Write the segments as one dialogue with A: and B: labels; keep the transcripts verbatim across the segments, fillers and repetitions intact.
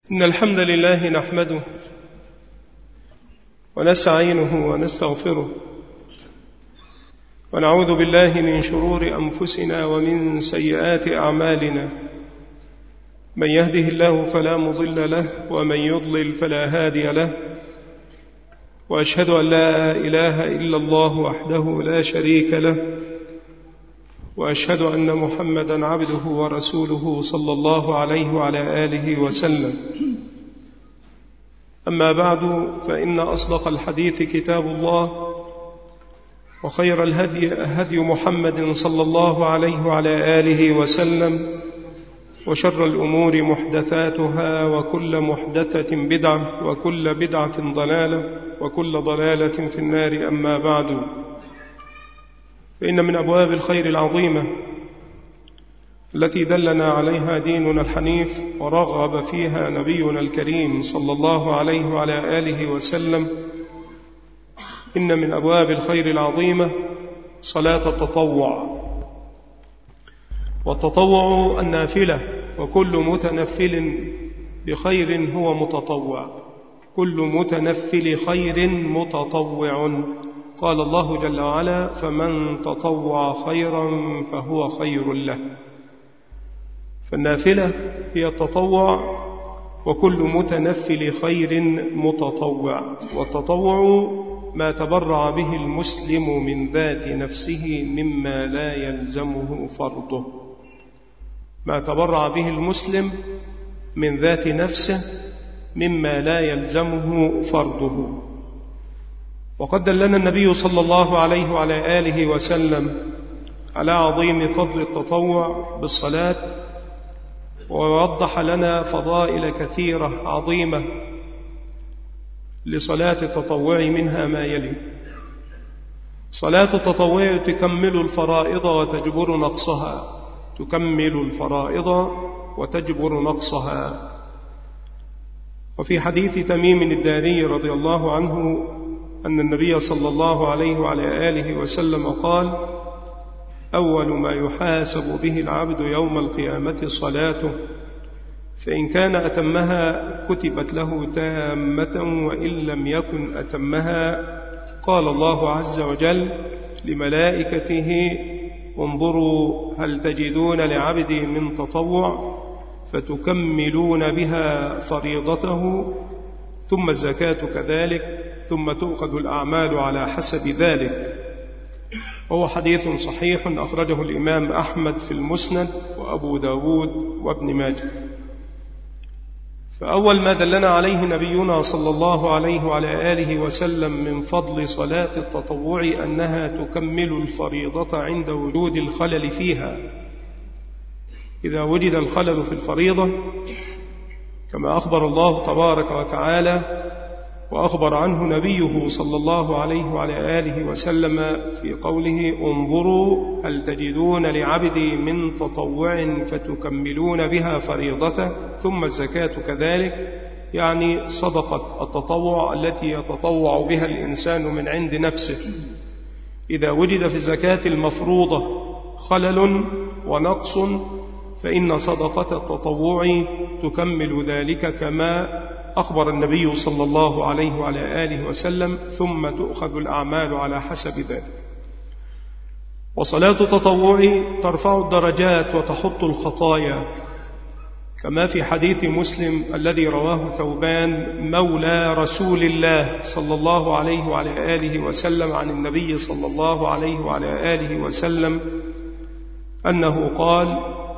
A: إن الحمد لله نحمده ونستعينه ونستغفره ونعوذ بالله من شرور أنفسنا ومن سيئات أعمالنا. من يهده الله فلا مضل له ومن يضلل فلا هادي له، وأشهد أن لا إله إلا الله وحده لا شريك له، وأشهد أن محمدا عبده ورسوله صلى الله عليه وعلى آله وسلم. أما بعد، فإن أصدق الحديث كتاب الله، وخير الهدي هدي محمد صلى الله عليه وعلى آله وسلم، وشر الأمور محدثاتها، وكل محدثة بدعة، وكل بدعة ضلالة، وكل ضلالة في النار. أما بعد، فإن من أبواب الخير العظيمة التي دلنا عليها ديننا الحنيف ورغب فيها نبينا الكريم صلى الله عليه وعلى آله وسلم، إن من أبواب الخير العظيمة صلاة التطوع. والتطوع النافلة، وكل متنفل بخير هو متطوع، كل متنفل خير متطوع. قال الله جل وعلا: فمن تطوع خيرا فهو خير له. فالنافلة هي التطوع، وكل متنفل خير متطوع. والتطوع ما تبرع به المسلم من ذات نفسه مما لا يلزمه فرضه، ما تبرع به المسلم من ذات نفسه مما لا يلزمه فرضه. وقد دلنا النبي صلى الله عليه وعلى آله وسلم على عظيم فضل التطوع بالصلاة، ووضح لنا فضائل كثيرة عظيمة لصلاة التطوع، منها ما يلي: صلاة التطوع تكمل الفرائض وتجبر نقصها، تكمل الفرائض وتجبر نقصها. وفي حديث تميم الداري رضي الله عنه أن النبي صلى الله عليه وعلى آله وسلم قال: أول ما يحاسب به العبد يوم القيامة صلاته، فإن كان أتمها كتبت له تامة، وإن لم يكن أتمها قال الله عز وجل لملائكته: انظروا هل تجدون لعبدي من تطوع، فتكملون بها فريضته، ثم الزكاة كذلك، ثم تؤخذ الأعمال على حسب ذلك. وهو حديث صحيح أخرجه الإمام أحمد في المسند، وأبو داود، وابن ماجه. فأول ما دلنا عليه نبينا صلى الله عليه وعلى آله وسلم من فضل صلاة التطوع أنها تكمل الفريضة عند وجود الخلل فيها. إذا وجد الخلل في الفريضة، كما أخبر الله تبارك وتعالى وأخبر عنه نبيه صلى الله عليه وعلى آله وسلم في قوله: انظروا هل تجدون لعبدي من تطوع فتكملون بها فريضته، ثم الزكاة كذلك، يعني صدقة التطوع التي يتطوع بها الإنسان من عند نفسه. إذا وجد في الزكاة المفروضة خلل ونقص، فإن صدقة التطوع تكمل ذلك، كما أخبر النبي صلى الله عليه وعلى آله وسلم: ثم تؤخذ الأعمال على حسب ذلك. وصلاة التطوع ترفع الدرجات وتحط الخطايا، كما في حديث مسلم الذي رواه ثوبان مولى رسول الله صلى الله عليه وعلى آله وسلم عن النبي صلى الله عليه وعلى آله وسلم أنه قال: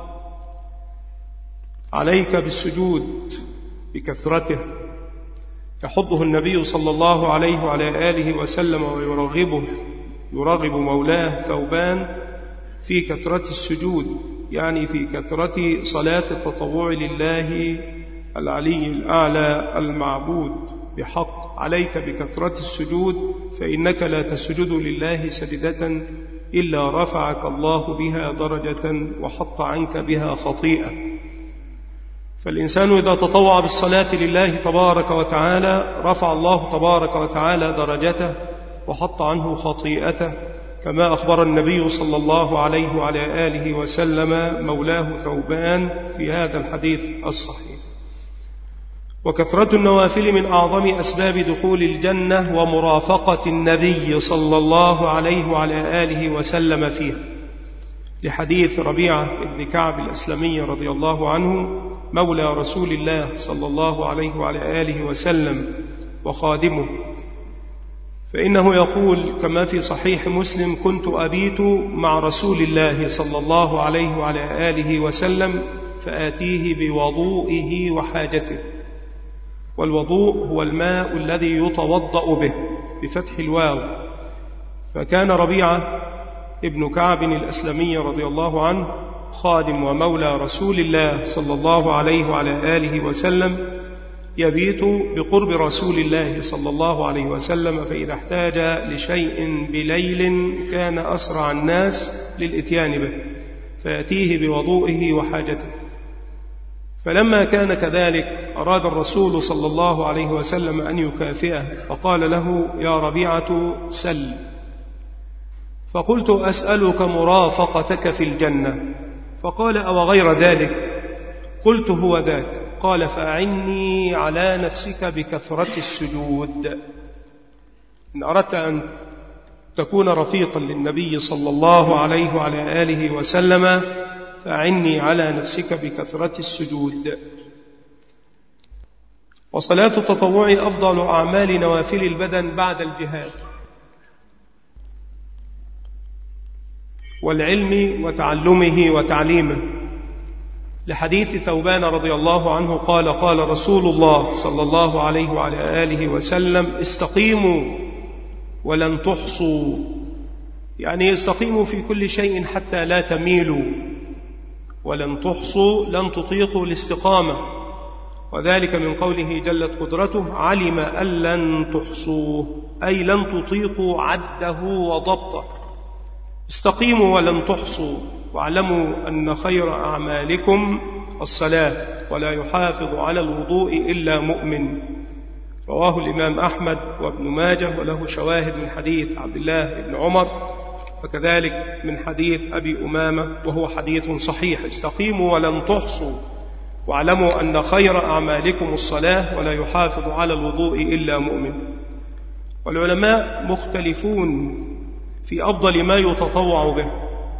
A: عليك بالسجود بكثرته. يحضه النبي صلى الله عليه وعلى آله وسلم ويرغبه يرغب مولاه ثوبان في كثرة السجود، يعني في كثرة صلاة التطوع لله العلي الأعلى المعبود بحق. عليك بكثرة السجود، فإنك لا تسجد لله سجدة إلا رفعك الله بها درجة وحط عنك بها خطيئة. فالإنسان إذا تطوع بالصلاة لله تبارك وتعالى رفع الله تبارك وتعالى درجته وحط عنه خطيئته، كما أخبر النبي صلى الله عليه وعلى آله وسلم مولاه ثوبان في هذا الحديث الصحيح. وكثرة النوافل من أعظم أسباب دخول الجنة ومرافقة النبي صلى الله عليه وعلى آله وسلم فيها، لحديث ربيعة بن كعب الأسلمي رضي الله عنه مولى رسول الله صلى الله عليه وعلى آله وسلم وخادمه، فإنه يقول كما في صحيح مسلم: كنت أبيت مع رسول الله صلى الله عليه وعلى آله وسلم فآتيه بوضوئه وحاجته. والوضوء هو الماء الذي يتوضأ به بفتح الواو. فكان ربيعة ابن كعب الأسلمي رضي الله عنه خادم ومولى رسول الله صلى الله عليه وعلى آله وسلم، يبيت بقرب رسول الله صلى الله عليه وسلم، فإذا احتاج لشيء بليل كان أسرع الناس للإتيان به، فيأتيه بوضوئه وحاجته. فلما كان كذلك أراد الرسول صلى الله عليه وسلم أن يكافئه، فقال له: يا ربيعة سل. فقلت: أسألك مرافقتك في الجنة. فقال: أو غير ذلك؟ قلت: هو ذاك. قال: فأعني على نفسك بكثرة السجود. إن أردت أن تكون رفيقا للنبي صلى الله عليه وعلى آله وسلم فأعني على نفسك بكثرة السجود. وصلاة التطوع أفضل أعمال نوافل البدن بعد الجهاد والعلم وتعلمه وتعليمه، لحديث ثوبان رضي الله عنه قال: قال رسول الله صلى الله عليه وعلى آله وسلم: استقيموا ولن تحصوا، يعني استقيموا في كل شيء حتى لا تميلوا، ولن تحصوا لن تطيقوا الاستقامة، وذلك من قوله جلت قدرته: علم أن لن تحصوه، أي لن تطيقوا عده وضبطه. استقيموا ولن تحصوا، واعلموا أن خير أعمالكم الصلاة، ولا يحافظ على الوضوء إلا مؤمن. رواه الإمام أحمد وابن ماجه، وله شواهد من حديث عبد الله بن عمر، وكذلك من حديث أبي أمامة، وهو حديث صحيح: استقيموا ولن تحصوا، واعلموا أن خير أعمالكم الصلاة، ولا يحافظ على الوضوء إلا مؤمن. والعلماء مختلفون في أفضل ما يتطوع به،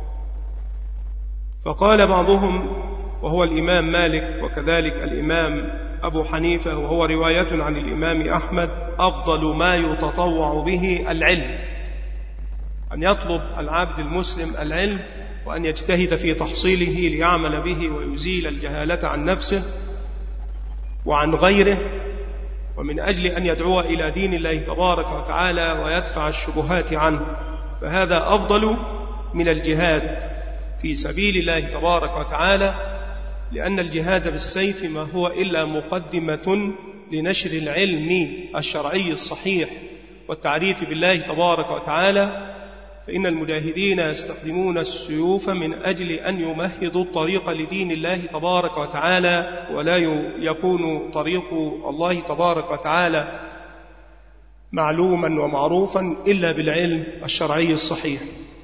A: فقال بعضهم، وهو الإمام مالك وكذلك الإمام أبو حنيفة، وهو رواية عن الإمام أحمد: أفضل ما يتطوع به العلم، أن يطلب العبد المسلم العلم وأن يجتهد في تحصيله ليعمل به ويزيل الجهالة عن نفسه وعن غيره، ومن أجل أن يدعو إلى دين الله تبارك وتعالى ويدفع الشبهات عنه، فهذا أفضل من الجهاد في سبيل الله تبارك وتعالى، لأن الجهاد بالسيف ما هو إلا مقدمة لنشر العلم الشرعي الصحيح والتعريف بالله تبارك وتعالى. فإن المجاهدين يستخدمون السيوف من أجل أن يمهدوا الطريق لدين الله تبارك وتعالى، ولا يكون طريق الله تبارك وتعالى معلوما ومعروفا إلا بالعلم الشرعي الصحيح.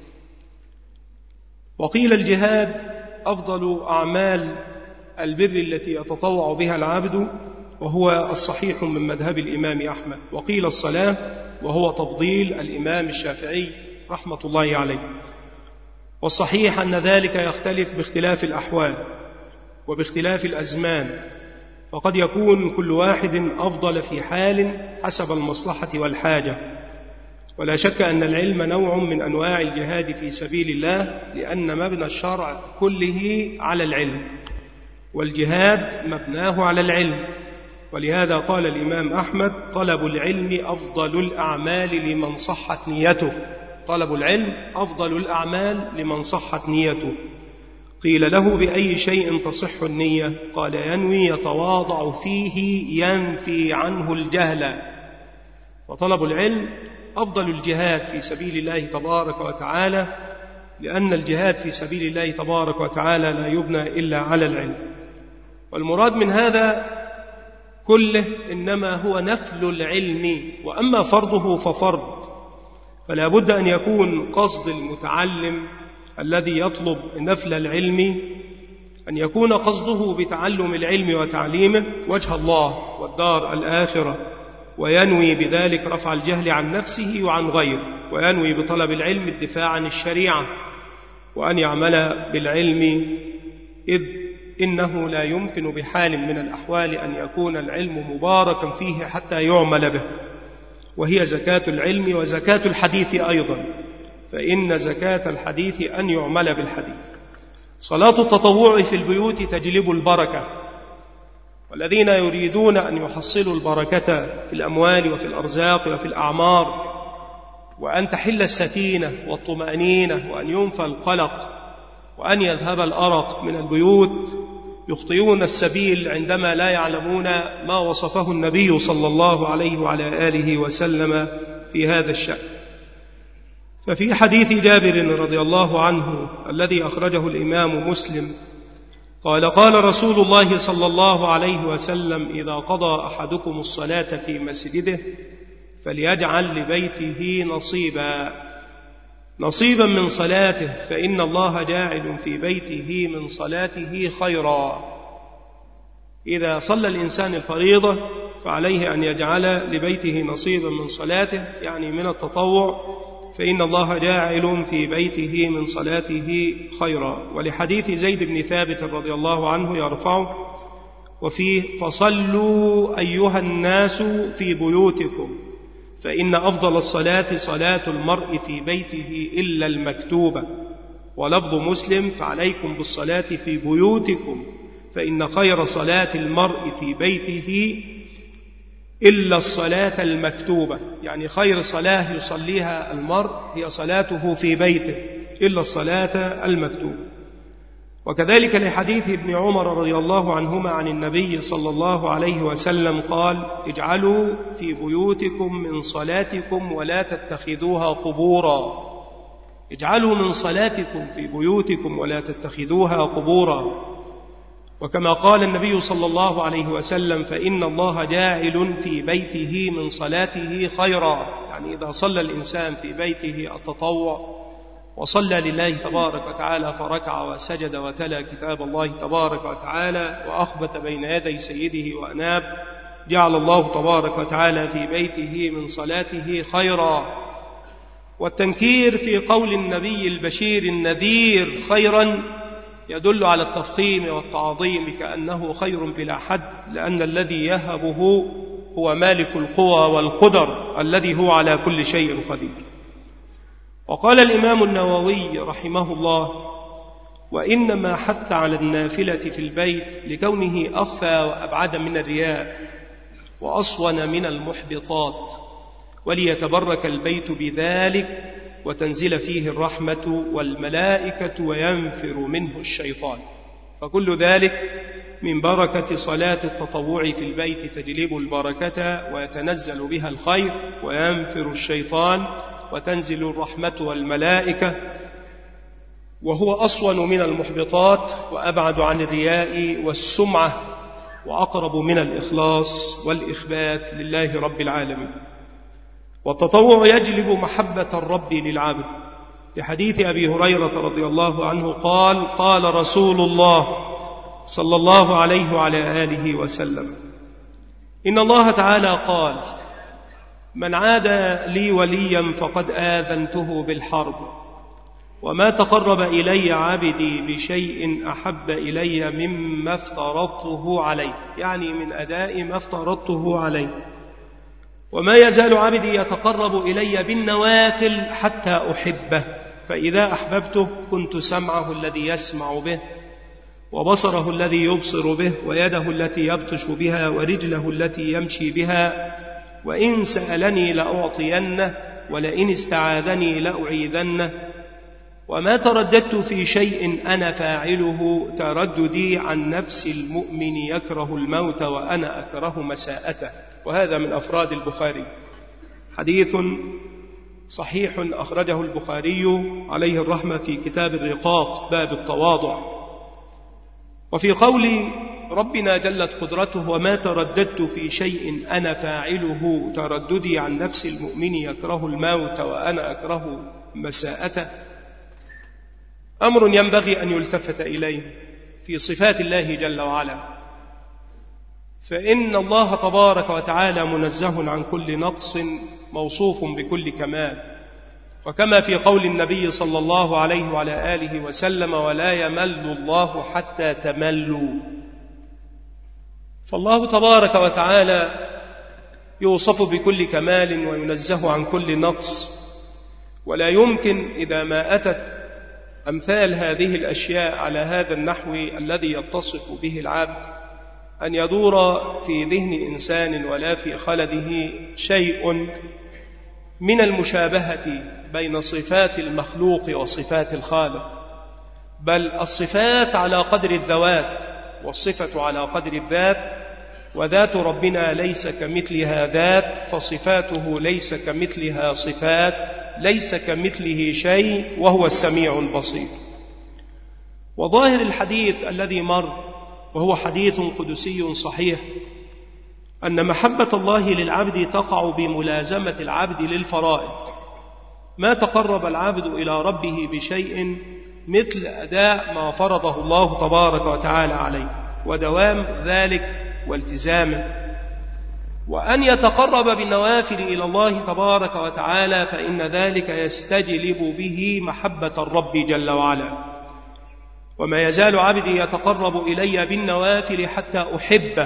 A: وقيل الجهاد أفضل أعمال البر التي يتطوع بها العبد، وهو الصحيح من مذهب الإمام أحمد. وقيل الصلاة، وهو تفضيل الإمام الشافعي رحمة الله عليه. والصحيح أن ذلك يختلف باختلاف الأحوال وباختلاف الأزمان، وقد يكون كل واحد أفضل في حال حسب المصلحة والحاجة. ولا شك أن العلم نوع من أنواع الجهاد في سبيل الله، لأن مبنى الشرع كله على العلم، والجهاد مبناه على العلم. ولهذا قال الإمام أحمد: طلب العلم أفضل الأعمال لمن صحت نيته. طلب العلم أفضل الأعمال لمن صحت نيته. قيل له: بأي شيء تصح النية؟ قال: ينوي يتواضع فيه ينفي عنه الجهل. وطلب العلم أفضل الجهاد في سبيل الله تبارك وتعالى، لأن الجهاد في سبيل الله تبارك وتعالى لا يبنى إلا على العلم. والمراد من هذا كله إنما هو نفل العلم، وأما فرضه ففرض، فلا بد أن يكون قصد المتعلم الذي يطلب نفل العلم أن يكون قصده بتعلم العلم وتعليمه وجه الله والدار الآخرة، وينوي بذلك رفع الجهل عن نفسه وعن غيره، وينوي بطلب العلم الدفاع عن الشريعة، وأن يعمل بالعلم، إذ إنه لا يمكن بحال من الأحوال أن يكون العلم مباركا فيه حتى يعمل به، وهي زكاة العلم وزكاة الحديث أيضا، فإن زكاة الحديث أن يعمل بالحديث. صلاة التطوع في البيوت تجلب البركة، والذين يريدون أن يحصلوا البركة في الأموال وفي الأرزاق وفي الأعمار، وأن تحل السكينة والطمأنينة، وأن ينفى القلق، وأن يذهب الأرق من البيوت، يخطئون السبيل عندما لا يعلمون ما وصفه النبي صلى الله عليه وعلى آله وسلم في هذا الشأن. ففي حديث جابر رضي الله عنه الذي أخرجه الإمام مسلم قال: قال رسول الله صلى الله عليه وسلم: إذا قضى أحدكم الصلاة في مسجده فليجعل لبيته نصيبا نصيبا من صلاته، فإن الله جاعل في بيته من صلاته خيرا. إذا صلى الإنسان الفريضة فعليه أن يجعل لبيته نصيبا من صلاته، يعني من التطوع، فإن الله جاعل في بيته من صلاته خيرا. ولحديث زيد بن ثابت رضي الله عنه يرفعه وفيه: فصلوا أيها الناس في بيوتكم، فإن أفضل الصلاة صلاة المرء في بيته إلا المكتوبة. ولفظ مسلم: فعليكم بالصلاة في بيوتكم، فإن خير صلاة المرء في بيته إلا الصلاة المكتوبة، يعني خير صلاة يصليها المرء هي صلاته في بيته إلا الصلاة المكتوبة. وكذلك لحديث ابن عمر رضي الله عنهما عن النبي صلى الله عليه وسلم قال: اجعلوا في بيوتكم من صلاتكم ولا تتخذوها قبورا. اجعلوا من صلاتكم في بيوتكم ولا تتخذوها قبورا. وكما قال النبي صلى الله عليه وسلم: فإن الله جاعل في بيته من صلاته خيرا، يعني إذا صلى الإنسان في بيته التطوع وصلى لله تبارك وتعالى فركع وسجد وتلا كتاب الله تبارك وتعالى وأخبت بين يدي سيده وأناب، جعل الله تبارك وتعالى في بيته من صلاته خيرا. والتنكير في قول النبي البشير النذير خيرا يدل على التفخيم والتعظيم كأنه خير بلا حد، لأن الذي يهبه هو مالك القوى والقدر الذي هو على كل شيء قدير. وقال الإمام النووي رحمه الله: وإنما حث على النافلة في البيت لكونه أخفى وأبعد من الرياء وأصون من المحبطات، وليتبرك البيت بذلك وتنزل فيه الرحمة والملائكة وينفر منه الشيطان. فكل ذلك من بركة صلاة التطوع في البيت تجلب البركة ويتنزل بها الخير وينفر الشيطان وتنزل الرحمة والملائكة، وهو أصون من المحبطات وأبعد عن الرياء والسمعة وأقرب من الإخلاص والإخبات لله رب العالمين. والتطوع يجلب محبة الرب للعبد، لحديث أبي هريرة رضي الله عنه قال: قال رسول الله صلى الله عليه وعلى آله وسلم: إن الله تعالى قال: من عاد لي وليا فقد آذنته بالحرب، وما تقرب إلي عبدي بشيء أحب إلي مما افترضته عليه، يعني من أداء ما افترضته عليه. وما يزال عبدي يتقرب إلي بالنوافل حتى أحبه، فإذا أحببته كنت سمعه الذي يسمع به، وبصره الذي يبصر به، ويده التي يبطش بها، ورجله التي يمشي بها. وإن سألني لأعطينه، ولئن استعاذني لأعيذنه. وما ترددت في شيء أنا فاعله ترددي عن نفس المؤمن يكره الموت وأنا أكره مساءته. وهذا من أفراد البخاري، حديث صحيح أخرجه البخاري عليه الرحمة في كتاب الرقاق باب التواضع. وفي قول ربنا جلت قدرته: وما ترددت في شيء أنا فاعله ترددي عن نفس المؤمن يكره الموت وأنا أكره مساءته، أمر ينبغي أن يلتفت إليه، في صفات الله جل وعلا، فإن الله تبارك وتعالى منزه عن كل نقص موصوف بكل كمال، وكما في قول النبي صلى الله عليه وعلى آله وسلم: ولا يمل الله حتى تملوا. فالله تبارك وتعالى يوصف بكل كمال وينزه عن كل نقص، ولا يمكن إذا ما أتت أمثال هذه الأشياء على هذا النحو الذي يتصف به العبد أن يدور في ذهن إنسان ولا في خلده شيء من المشابهة بين صفات المخلوق وصفات الخالق، بل الصفات على قدر الذوات والصفة على قدر الذات، وذات ربنا ليس كمثلها ذات، فصفاته ليس كمثلها صفات، ليس كمثله شيء، وهو السميع البصير. وظاهر الحديث الذي مر، وهو حديث قدسي صحيح، أن محبة الله للعبد تقع بملازمة العبد للفرائض. ما تقرب العبد إلى ربه بشيء مثل أداء ما فرضه الله تبارك وتعالى عليه، ودوام ذلك والتزامه، وأن يتقرب بالنوافل إلى الله تبارك وتعالى، فإن ذلك يستجلب به محبة الرب جل وعلا. وما يزال عبدي يتقرب إلي بالنوافل حتى أحبه.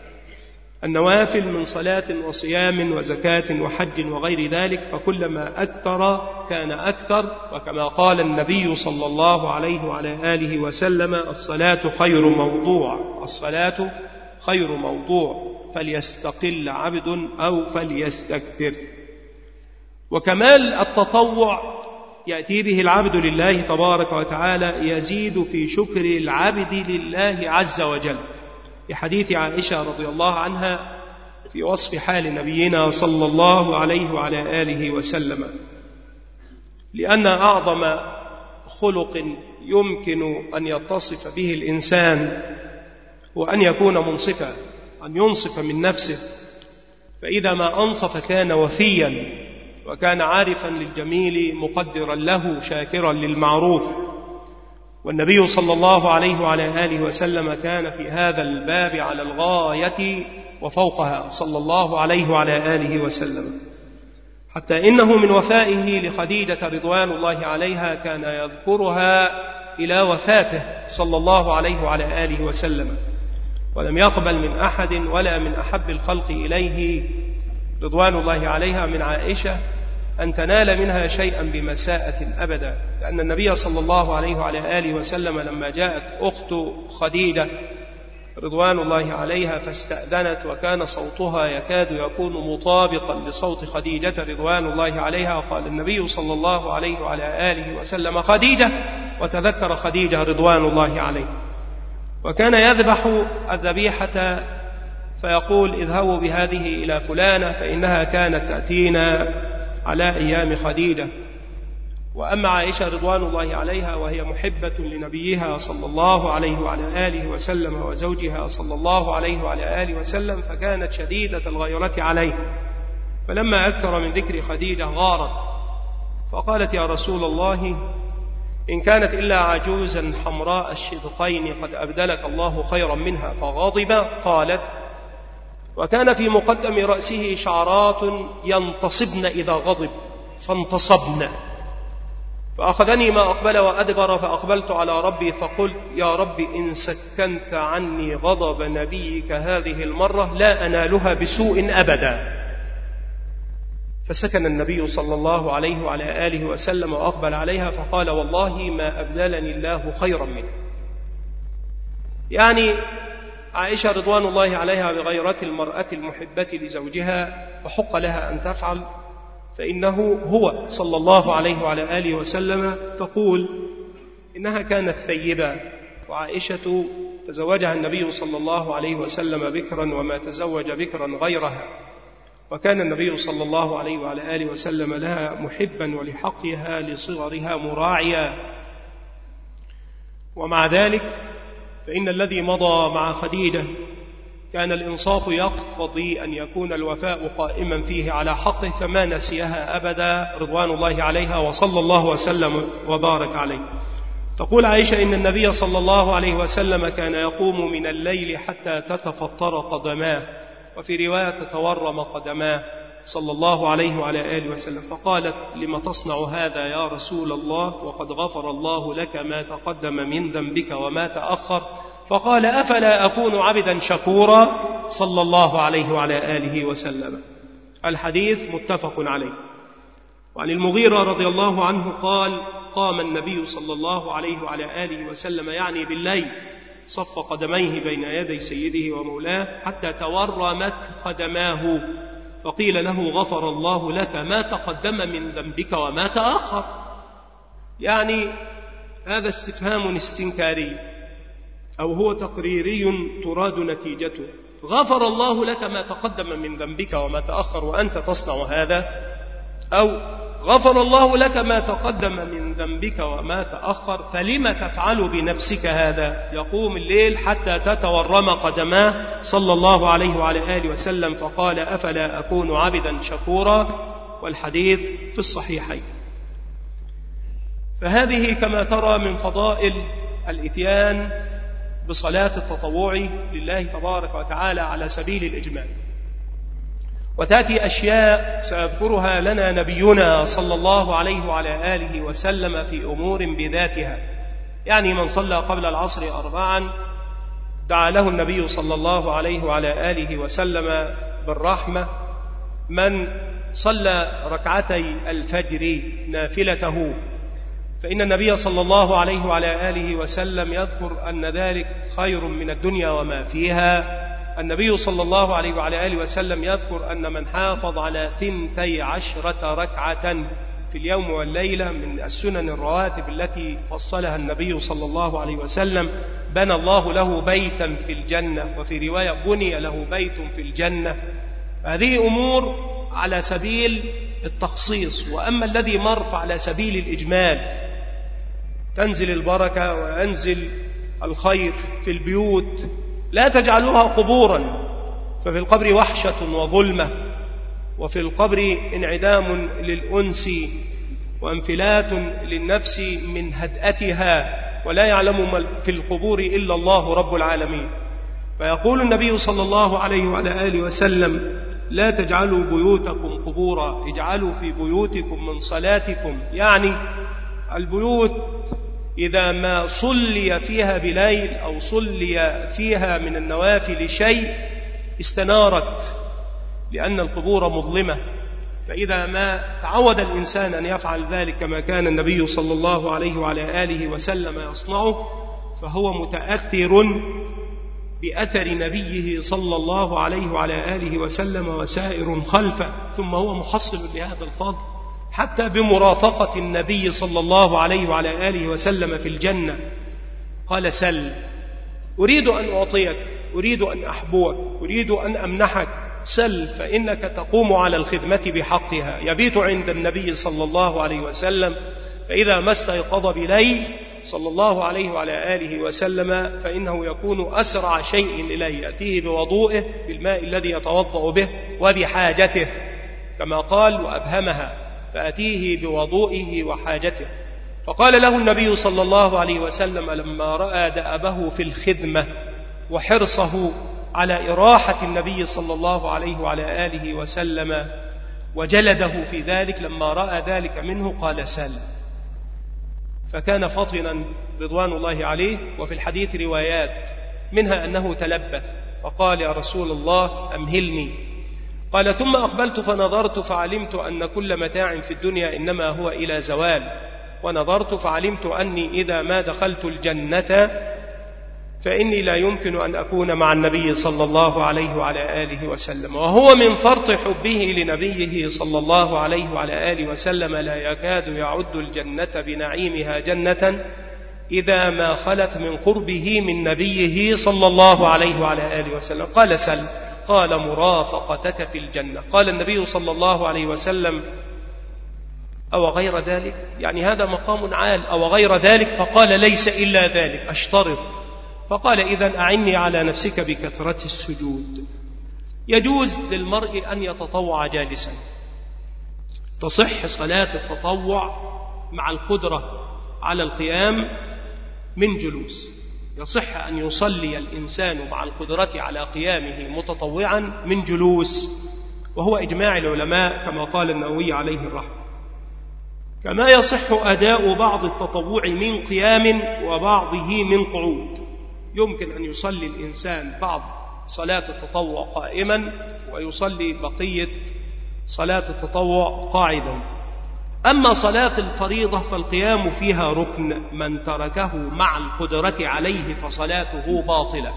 A: النوافل من صلاة وصيام وزكاة وحج وغير ذلك، فكلما أكثر كان أكثر، وكما قال النبي صلى الله عليه وعلى آله وسلم: الصلاة خير موضوع، الصلاة خير موضوع، فليستقل عبد أو فليستكثر. وكمال التطوع يأتي به العبد لله تبارك وتعالى يزيد في شكر العبد لله عز وجل، بحديث عائشة رضي الله عنها في وصف حال نبينا صلى الله عليه وعلى آله وسلم: لأن أعظم خلق يمكن أن يتصف به الإنسان وأن يكون منصفا، أن ينصف من نفسه، فإذا ما أنصف كان وفيا، وكان عارفا للجميل مقدرا له شاكرا للمعروف. والنبي صلى الله عليه وعلى آله وسلم كان في هذا الباب على الغاية وفوقها صلى الله عليه وعلى آله وسلم، حتى إنه من وفائه لخديجة رضوان الله عليها كان يذكرها إلى وفاته صلى الله عليه وعلى آله وسلم، ولم يقبل من أحد ولا من أحب الخلق إليه رضوان الله عليها من عائشة أن تنال منها شيئا بمساءة أبدا، لأن النبي صلى الله عليه وعلى آله وسلم لما جاءت أخت خديجة رضوان الله عليها فاستأذنت، وكان صوتها يكاد يكون مطابقا لصوت خديجة رضوان الله عليها، قال النبي صلى الله عليه وعلى آله وسلم: خديجة، وتذكر خديجة رضوان الله عليه. وكان يذبح الذبيحة فيقول: اذهبوا بهذه إلى فلانة فإنها كانت تأتينا على أيام خديجة. وأما عائشة رضوان الله عليها وهي محبة لنبيها صلى الله عليه وعلى آله وسلم وزوجها صلى الله عليه وعلى آله وسلم، فكانت شديدة الغيرة عليه، فلما أكثر من ذكر خديجة غارت، فقالت: يا رسول الله، إن كانت إلا عجوزا حمراء الشدقين قد أبدلك الله خيرا منها. فغضب. قالت: وكان في مقدم رأسه شعرات ينتصبن إذا غضب فانتصبن، فأخذني ما أقبل وأدبر، فأقبلت على ربي فقلت: يا رب، إن سكنت عني غضب نبيك هذه المرة لا أنالها بسوء أبدا. فسكن النبي صلى الله عليه وعلى آله وسلم وأقبل عليها فقال: والله ما أبدلني الله خيرا منه. يعني عائشة رضوان الله عليها بغيرة المرأة المحبة لزوجها وحق لها أن تفعل، فإنه هو صلى الله عليه وعلى آله وسلم تقول إنها كانت ثيبة، وعائشة تزوجها النبي صلى الله عليه وسلم بكرا وما تزوج بكرا غيرها، وكان النبي صلى الله عليه وعلى آله وسلم لها محبا ولحقها لصغرها مراعيا. ومع ذلك فإن الذي مضى مع خديجة كان الإنصاف يقتضي أن يكون الوفاء قائما فيه على حقه، فما نسيها أبدا رضوان الله عليها وصلى الله وسلم وبارك عليه. تقول عائشة إن النبي صلى الله عليه وسلم كان يقوم من الليل حتى تتفطر قدماه، وفي رواية تتورم قدماه صلى الله عليه وعلى آله وسلم. فقالت: لم تصنع هذا يا رسول الله وقد غفر الله لك ما تقدم من ذنبك وما تأخر؟ فقال: أفلا أكون عبدا شكورا صلى الله عليه وعلى آله وسلم. الحديث متفق عليه. وعن المغيرة رضي الله عنه قال: قام النبي صلى الله عليه وعلى آله وسلم يعني بالليل صف قدميه بين يدي سيده ومولاه حتى تورمت قدماه، فقيل له: غفر الله لك ما تقدم من ذنبك وما تأخر. يعني هذا استفهام استنكاري أو هو تقريري تراد نتيجته. غفر الله لك ما تقدم من ذنبك وما تأخر وأنت تصنع هذا، أو غفر الله لك ما تقدم من ذنبك وما تأخر فلم تفعل بنفسك هذا؟ يقوم الليل حتى تتورم قدماه صلى الله عليه وعلى آله وسلم، فقال: أفلا أكون عبدا شكورا. والحديث في الصحيحين. فهذه كما ترى من فضائل الإتيان بصلاة التطوع لله تبارك وتعالى على سبيل الإجمال. وتأتي أشياء سيذكرها لنا نبينا صلى الله عليه وعلى آله وسلم في أمور بذاتها. يعني من صلى قبل العصر أربعا دعا له النبي صلى الله عليه وعلى آله وسلم بالرحمة. من صلى ركعتي الفجر نافلته فإن النبي صلى الله عليه وعلى آله وسلم يذكر أن ذلك خير من الدنيا وما فيها. النبي صلى الله عليه وعلى آله وسلم يذكر أن من حافظ على ثنتي عشرة ركعة في اليوم والليلة من السنن الرواتب التي فصلها النبي صلى الله عليه وسلم بنى الله له بيتا في الجنة، وفي رواية بني له بيت في الجنة. هذه أمور على سبيل التخصيص. وأما الذي مر على سبيل الإجمال تنزل البركة وينزل الخير في البيوت. لا تجعلوها قبورا، ففي القبر وحشة وظلمة، وفي القبر انعدام للأنس وانفلات للنفس من هدأتها، ولا يعلم في القبور إلا الله رب العالمين. فيقول النبي صلى الله عليه وعلى آله وسلم: لا تجعلوا بيوتكم قبورا، اجعلوا في بيوتكم من صلاتكم. يعني البيوت إذا ما صلي فيها بليل أو صلي فيها من النوافل شيء استنارت، لأن القبور مظلمة. فإذا ما تعود الإنسان أن يفعل ذلك كما كان النبي صلى الله عليه وعلى آله وسلم يصنعه فهو متأثر بأثر نبيه صلى الله عليه وعلى آله وسلم وسائر خلفه، ثم هو محصل لهذا الفضل حتى بمرافقة النبي صلى الله عليه وعلى آله وسلم في الجنة. قال: سل، أريد أن أعطيك، أريد أن أحبوك، أريد أن أمنحك، سل فإنك تقوم على الخدمة بحقها. يبيت عند النبي صلى الله عليه وسلم، فإذا ما استيقظ بليل صلى الله عليه وعلى آله وسلم فإنه يكون أسرع شيء إليه، يأتيه بوضوئه بالماء الذي يتوضأ به وبحاجته كما قال: وأبهمها، فأتيه بوضوئه وحاجته. فقال له النبي صلى الله عليه وسلم لما رأى دأبه في الخدمة وحرصه على إراحة النبي صلى الله عليه وعلى آله وسلم وجلده في ذلك، لما رأى ذلك منه قال: سل. فكان فطنا رضوان الله عليه. وفي الحديث روايات منها أنه تلبث وقال: يا رسول الله أمهلني. قال: ثم أقبلت فنظرت فعلمت أن كل متاع في الدنيا إنما هو إلى زوال، ونظرت فعلمت أني إذا ما دخلت الجنة فإني لا يمكن أن أكون مع النبي صلى الله عليه وعلى آله وسلم. وهو من فرط حبه لنبيه صلى الله عليه وعلى آله وسلم لا يكاد يعد الجنة بنعيمها جنة إذا ما خلت من قربه من نبيه صلى الله عليه وعلى آله وسلم. قال: سل. قال: مرافقتك في الجنة. قال النبي صلى الله عليه وسلم: أو غير ذلك؟ يعني هذا مقام عال. أو غير ذلك؟ فقال: ليس إلا ذلك، أشترط. فقال: إذن أعني على نفسك بكثرة السجود. يجوز للمرء أن يتطوع جالسا، تصح صلاة التطوع مع القدرة على القيام من جلوس. يصح أن يصلي الإنسان مع القدرة على قيامه متطوعا من جلوس، وهو إجماع العلماء كما قال النووي عليه الرحمة. كما يصح أداء بعض التطوع من قيام وبعضه من قعود. يمكن أن يصلي الإنسان بعض صلاة التطوع قائما ويصلي بقية صلاة التطوع قاعدا. أما صلاة الفريضة فالقيام فيها ركن، من تركه مع القدرة عليه فصلاته باطلة.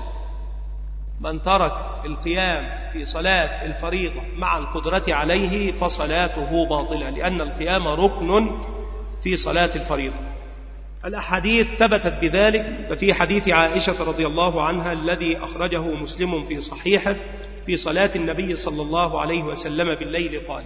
A: من ترك القيام في صلاة الفريضة مع القدرة عليه فصلاته باطلة، لأن القيام ركن في صلاة الفريضة. الأحاديث ثبتت بذلك، ففي حديث عائشة رضي الله عنها الذي أخرجه مسلم في صحيحه في صلاة النبي صلى الله عليه وسلم بالليل قالت: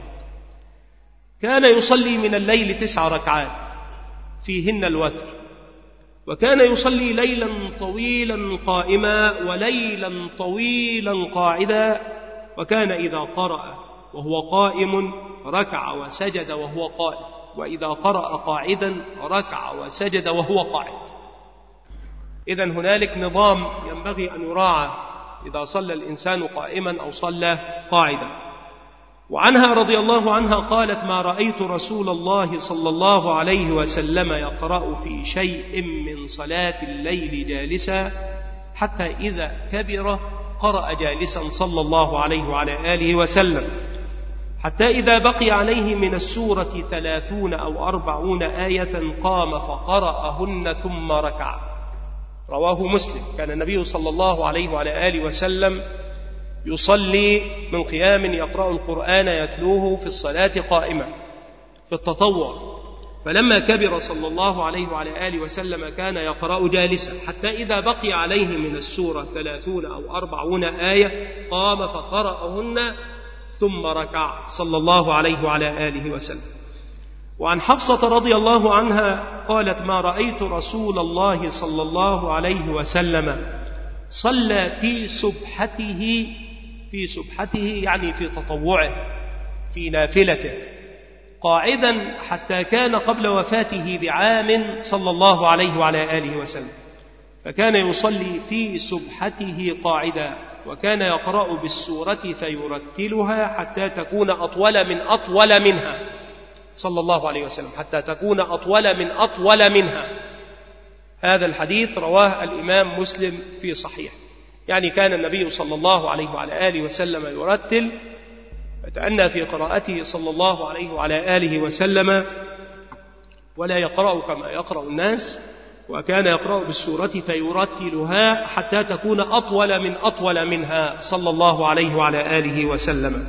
A: كان يصلي من الليل تسع ركعات فيهن الوتر، وكان يصلي ليلا طويلا قائما وليلا طويلا قاعدا، وكان إذا قرأ وهو قائم ركع وسجد وهو قائم، وإذا قرأ قاعدا ركع وسجد وهو قاعد. إذن هنالك نظام ينبغي أن يراعى إذا صلى الإنسان قائما أو صلى قاعدا. وعنها رضي الله عنها قالت: ما رأيت رسول الله صلى الله عليه وسلم يقرأ في شيء من صلاة الليل جالسا حتى إذا كبر قرأ جالسا صلى الله عليه وعلى آله وسلم، حتى إذا بقي عليه من السورة ثلاثون أو أربعون آية قام فقرأهن ثم ركع. رواه مسلم. كان النبي صلى الله عليه وعلى آله وسلم يصلي من قيام يقرأ القرآن يتلوه في الصلاة قائمة في التطوع، فلما كبر صلى الله عليه وعلى آله وسلم كان يقرأ جالسا، حتى إذا بقي عليه من السورة ثلاثون أو أربعون آية قام فقرأهن ثم ركع صلى الله عليه وعلى آله وسلم. وعن حفصة رضي الله عنها قالت: ما رأيت رسول الله صلى الله عليه وسلم صلى في سبحته في سبحته يعني في تطوعه في نافلته قاعدا حتى كان قبل وفاته بعام صلى الله عليه وعلى آله وسلم، فكان يصلي في سبحته قاعدا، وكان يقرأ بالسورة فيرتلها حتى تكون أطول من أطول منها صلى الله عليه وسلم، حتى تكون أطول من أطول منها. هذا الحديث رواه الإمام مسلم في صحيح. يعني كان النبي صلى الله عليه وعلى آله وسلم يرتل، فتأنى في قراءته صلى الله عليه وعلى آله وسلم ولا يقرأ كما يقرأ الناس، وكان يقرأ بالسورة فيرتلها حتى تكون أطول من أطول منها صلى الله عليه وعلى آله وسلم.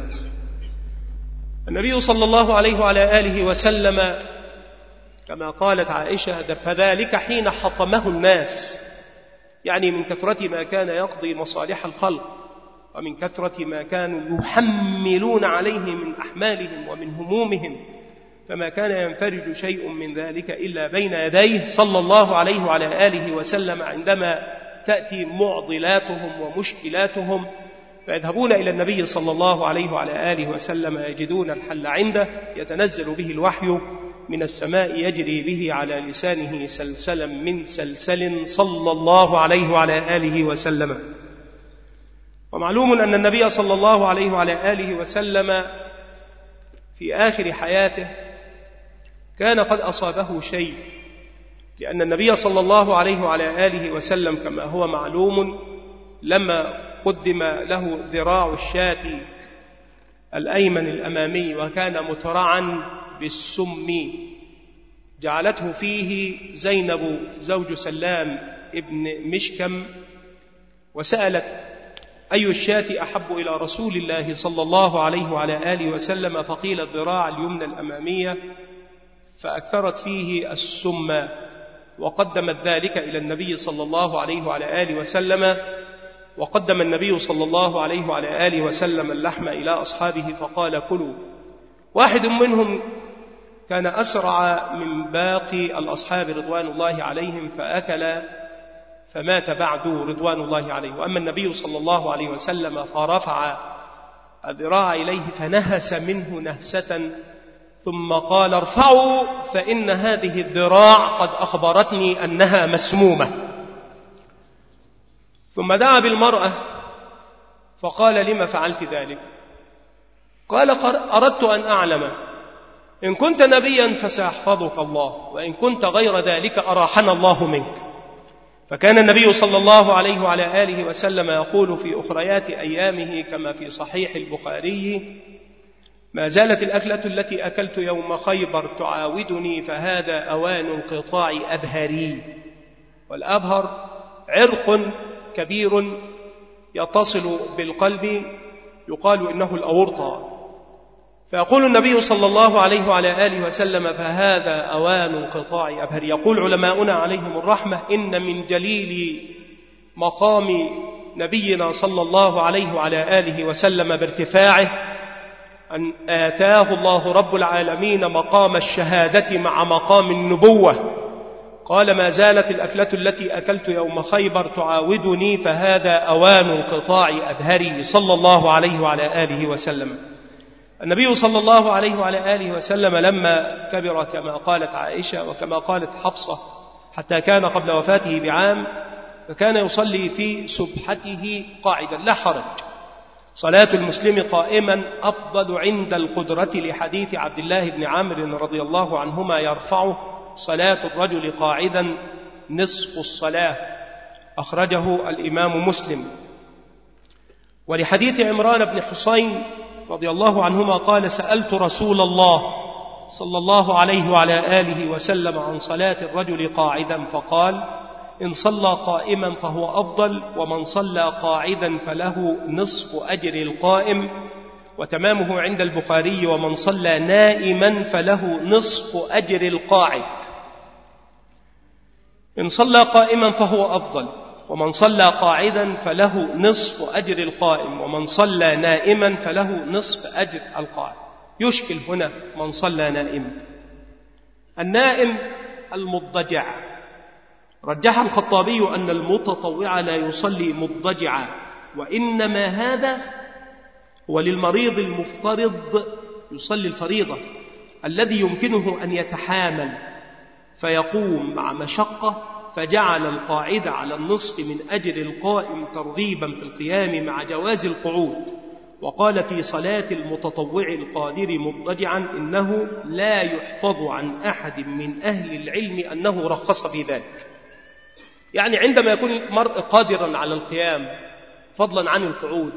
A: النبي صلى الله عليه وعلى آله وسلم كما قالت عائشة: فذلك حين حطمه الناس، يعني من كثرة ما كان يقضي مصالح الخلق ومن كثرة ما كانوا يحملون عليه من أحمالهم ومن همومهم، فما كان ينفرج شيء من ذلك إلا بين يديه صلى الله عليه وعلى آله وسلم عندما تأتي معضلاتهم ومشكلاتهم، فيذهبون إلى النبي صلى الله عليه وعلى آله وسلم يجدون الحل عنده، يتنزل به الوحي من السماء يجري به على لسانه سلسلا من سلسل صلى الله عليه وعلى آله وسلم. ومعلوم أن النبي صلى الله عليه وعلى آله وسلم في آخر حياته كان قد أصابه شيء، لأن النبي صلى الله عليه وعلى آله وسلم كما هو معلوم لما قدم له ذراع الشاة الأيمن الأمامي وكان مترعا بالسم، جعلته فيه زينب زوج سلام ابن مشكم، وسألت: أي الشاة أحب إلى رسول الله صلى الله عليه وعلى آله وسلم؟ فقيل الذراع اليمنى الأمامية، فأكثرت فيه السم، وقدمت ذلك إلى النبي صلى الله عليه وعلى آله وسلم، وقدم النبي صلى الله عليه وعلى آله وسلم اللحم إلى أصحابه فقال: كلوا. واحد منهم كان أسرع من باقي الأصحاب رضوان الله عليهم فأكل فمات بعد رضوان الله عليه، وأما النبي صلى الله عليه وسلم فرفع الذراع إليه فنهس منه نهسة ثم قال ارفعوا فإن هذه الذراع قد أخبرتني أنها مسمومة. ثم دعا بالمرأة فقال لما فعلت ذلك؟ قال أردت أن أعلم إن كنت نبيا فسيحفظك الله، وإن كنت غير ذلك أراحنا الله منك. فكان النبي صلى الله عليه وعلى آله وسلم يقول في أخريات أيامه كما في صحيح البخاري: ما زالت الأكلة التي أكلت يوم خيبر تعاودني، فهذا أوان انقطاع أبهري. والأبهر عرق كبير يتصل بالقلب يقال إنه الأورطة. فيقول النبي صلى الله عليه وعلى آله وسلم: فهذا أوان انقطاع أبهري. يقول علماؤنا عليهم الرحمة: إن من جليل مقام نبينا صلى الله عليه وعلى آله وسلم بارتفاعه أن آتاه الله رب العالمين مقام الشهادة مع مقام النبوة. قال: ما زالت الأكلة التي أكلت يوم خيبر تعاودني، فهذا أوان انقطاع أبهري، صلى الله عليه وعلى آله وسلم. النبي صلى الله عليه وعلى آله وسلم لما كبر كما قالت عائشة وكما قالت حفصة حتى كان قبل وفاته بعام، فكان يصلي في سبحته قاعدا لا حرج. صلاة المسلم قائما أفضل عند القدرة، لحديث عبد الله بن عمرو رضي الله عنهما يرفعه: صلاة الرجل قاعدا نصف الصلاة، أخرجه الإمام مسلم. ولحديث عمران بن حسين رضي الله عنهما قال: سألت رسول الله صلى الله عليه وعلى آله وسلم عن صلاة الرجل قاعدا، فقال: إن صلى قائما فهو أفضل، ومن صلى قاعدا فله نصف أجر القائم. وتمامه عند البخاري: ومن صلى نائما فله نصف أجر القاعد. إن صلى قائما فهو أفضل، ومن صلى قاعدا فله نصف أجر القائم، ومن صلى نائما فله نصف أجر القاعد. يشكل هنا من صلى نائما. النائم المضطجع، رجح الخطابي أن المتطوع لا يصلي مضطجعا، وإنما هذا هو للمريض المفترض يصلي الفريضة، الذي يمكنه أن يتحامل فيقوم مع مشقة، فجعل القاعدة على النصف من أجر القائم ترغيبا في القيام مع جواز القعود. وقال في صلاة المتطوع القادر مضطجعا: إنه لا يحفظ عن أحد من أهل العلم أنه رخص في ذلك. يعني عندما يكون المرء قادرا على القيام فضلا عن القعود،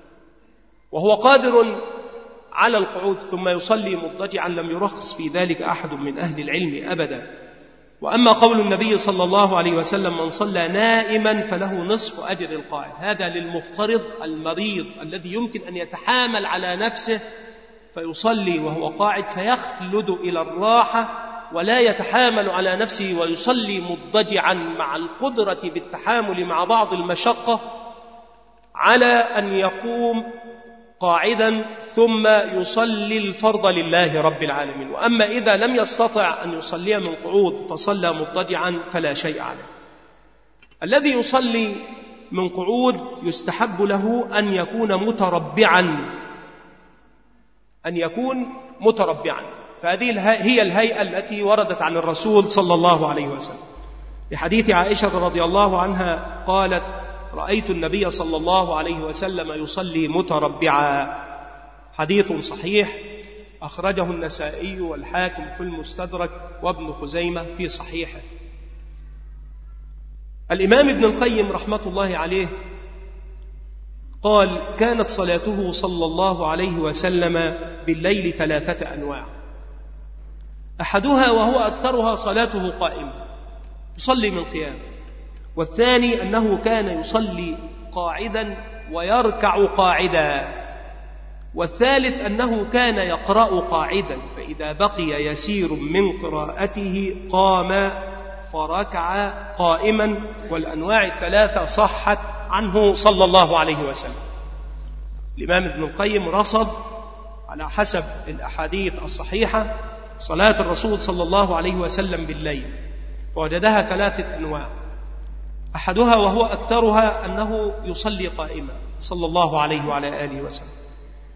A: وهو قادر على القعود ثم يصلي مضطجعا، لم يرخص في ذلك أحد من أهل العلم أبدا. وأما قول النبي صلى الله عليه وسلم: من صلى نائما فله نصف أجر القائد، هذا للمفترض المريض الذي يمكن أن يتحامل على نفسه فيصلي وهو قاعد، فيخلد إلى الراحة ولا يتحامل على نفسه ويصلي مضطجعا مع القدرة بالتحامل مع بعض المشقة على أن يقوم قاعدا ثم يصلي الفرض لله رب العالمين. وأما إذا لم يستطع أن يصلي من قعود فصلى مضطجعا فلا شيء عليه. الذي يصلي من قعود يستحب له أن يكون متربعا، أن يكون متربعا فهذه هي الهيئة التي وردت عن الرسول صلى الله عليه وسلم. لحديث عائشة رضي الله عنها قالت: رأيت النبي صلى الله عليه وسلم يصلي متربعا. حديث صحيح أخرجه النسائي والحاكم في المستدرك وابن خزيمة في صحيحه. الإمام ابن القيم رحمة الله عليه قال: كانت صلاته صلى الله عليه وسلم بالليل ثلاثة أنواع، أحدها وهو أكثرها صلاته قائمة يصلي من قيام، والثاني أنه كان يصلي قاعدا ويركع قاعدا، والثالث أنه كان يقرأ قاعدا، فإذا بقي يسير من قراءته قام فركع قائما. والأنواع الثلاثة صحت عنه صلى الله عليه وسلم. الإمام ابن القيم رصد على حسب الأحاديث الصحيحة صلاة الرسول صلى الله عليه وسلم بالليل، فوجدها ثلاثة أنواع، أحدها وهو أكثرها أنه يصلي قائما صلى الله عليه وعلى آله وسلم،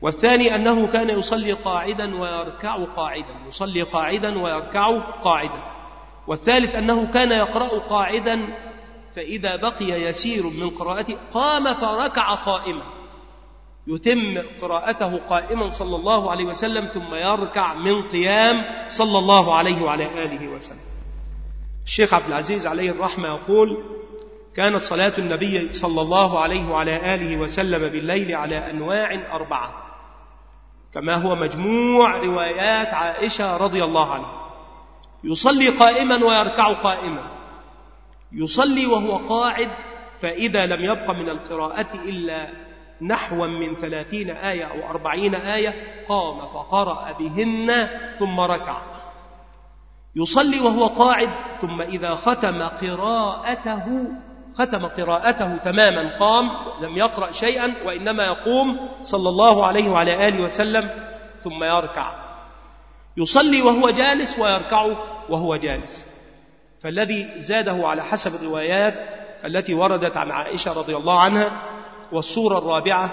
A: والثاني أنه كان يصلي قاعدا ويركع قاعدا، يصلي قاعدا ويركع قاعدا. والثالث أنه كان يقرأ قاعدا فإذا بقي يسير من قراءته قام فركع قائما، يتم قراءته قائما صلى الله عليه وسلم ثم يركع من قيام صلى الله عليه وعلى آله وسلم. الشيخ عبد العزيز عليه الرحمة يقول: كانت صلاة النبي صلى الله عليه وعلى آله وسلم بالليل على أنواع أربعة، كما هو مجموع روايات عائشة رضي الله عنها. يصلي قائما ويركع قائما، يصلي وهو قاعد فإذا لم يبق من القراءة إلا نحو من ثلاثين آية أو أربعين آية قام فقرأ بهن ثم ركع. يصلي وهو قاعد ثم إذا ختم قراءته ختم قراءته تماما قام، لم يقرأ شيئا وإنما يقوم صلى الله عليه وعلى آله وسلم ثم يركع. يصلي وهو جالس ويركع وهو جالس. فالذي زاده على حسب الروايات التي وردت عن عائشة رضي الله عنها. والصورة الرابعة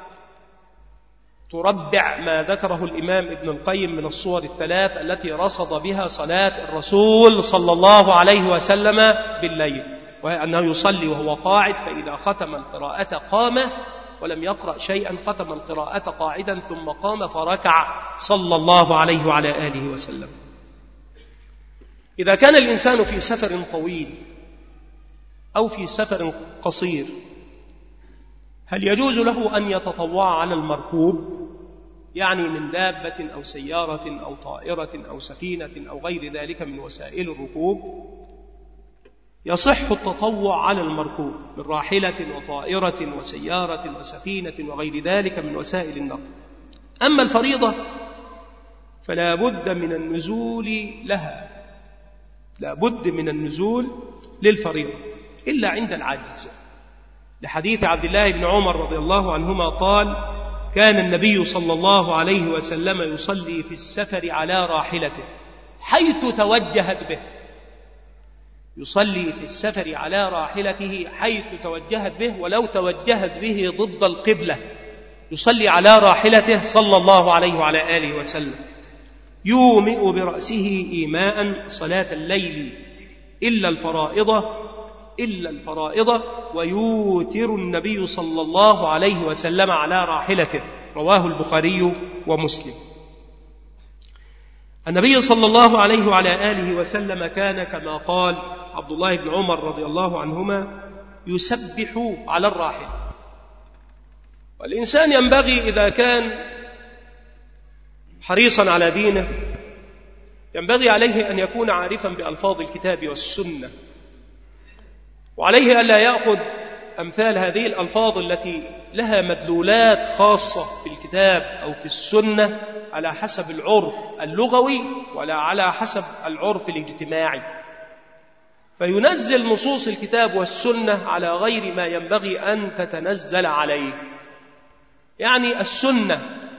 A: تربع ما ذكره الإمام ابن القيم من الصور الثلاث التي رصد بها صلاة الرسول صلى الله عليه وسلم بالليل، وهي أنه يصلي وهو قاعد فإذا ختم القراءة قام ولم يقرأ شيئا، ختم القراءة قاعدا ثم قام فركع صلى الله عليه وعلى آله وسلم. إذا كان الإنسان في سفر طويل أو في سفر قصير هل يجوز له أن يتطوع على المركوب، يعني من دابة أو سيارة أو طائرة أو سفينة أو غير ذلك من وسائل الركوب؟ يصح التطوع على المركوب من راحلة وطائرة وسيارة وسفينة وغير ذلك من وسائل النقل. أما الفريضة فلا بد من النزول لها، لا بد من النزول للفريضة إلا عند العجز، لحديث عبد الله بن عمر رضي الله عنهما قال: كان النبي صلى الله عليه وسلم يصلي في السفر على راحلته حيث توجهت به، يصلي في السفر على راحلته حيث توجهت به، ولو توجهت به ضد القبلة يصلي على راحلته صلى الله عليه وعلى آله وسلم، يومئ برأسه إيماء صلاة الليل إلا الفرائض إلا الفرائض ويوتر النبي صلى الله عليه وسلم على راحلته. رواه البخاري ومسلم. النبي صلى الله عليه وعلى آله وسلم كان كما قال عبد الله بن عمر رضي الله عنهما يسبح على الراحل. والإنسان ينبغي إذا كان حريصا على دينه ينبغي عليه أن يكون عارفا بألفاظ الكتاب والسنة، وعليه ألا يأخذ أمثال هذه الألفاظ التي لها مدلولات خاصة في الكتاب أو في السنة على حسب العرف اللغوي ولا على حسب العرف الاجتماعي، فينزل نصوص الكتاب والسنة على غير ما ينبغي أن تتنزل عليه. يعني السنة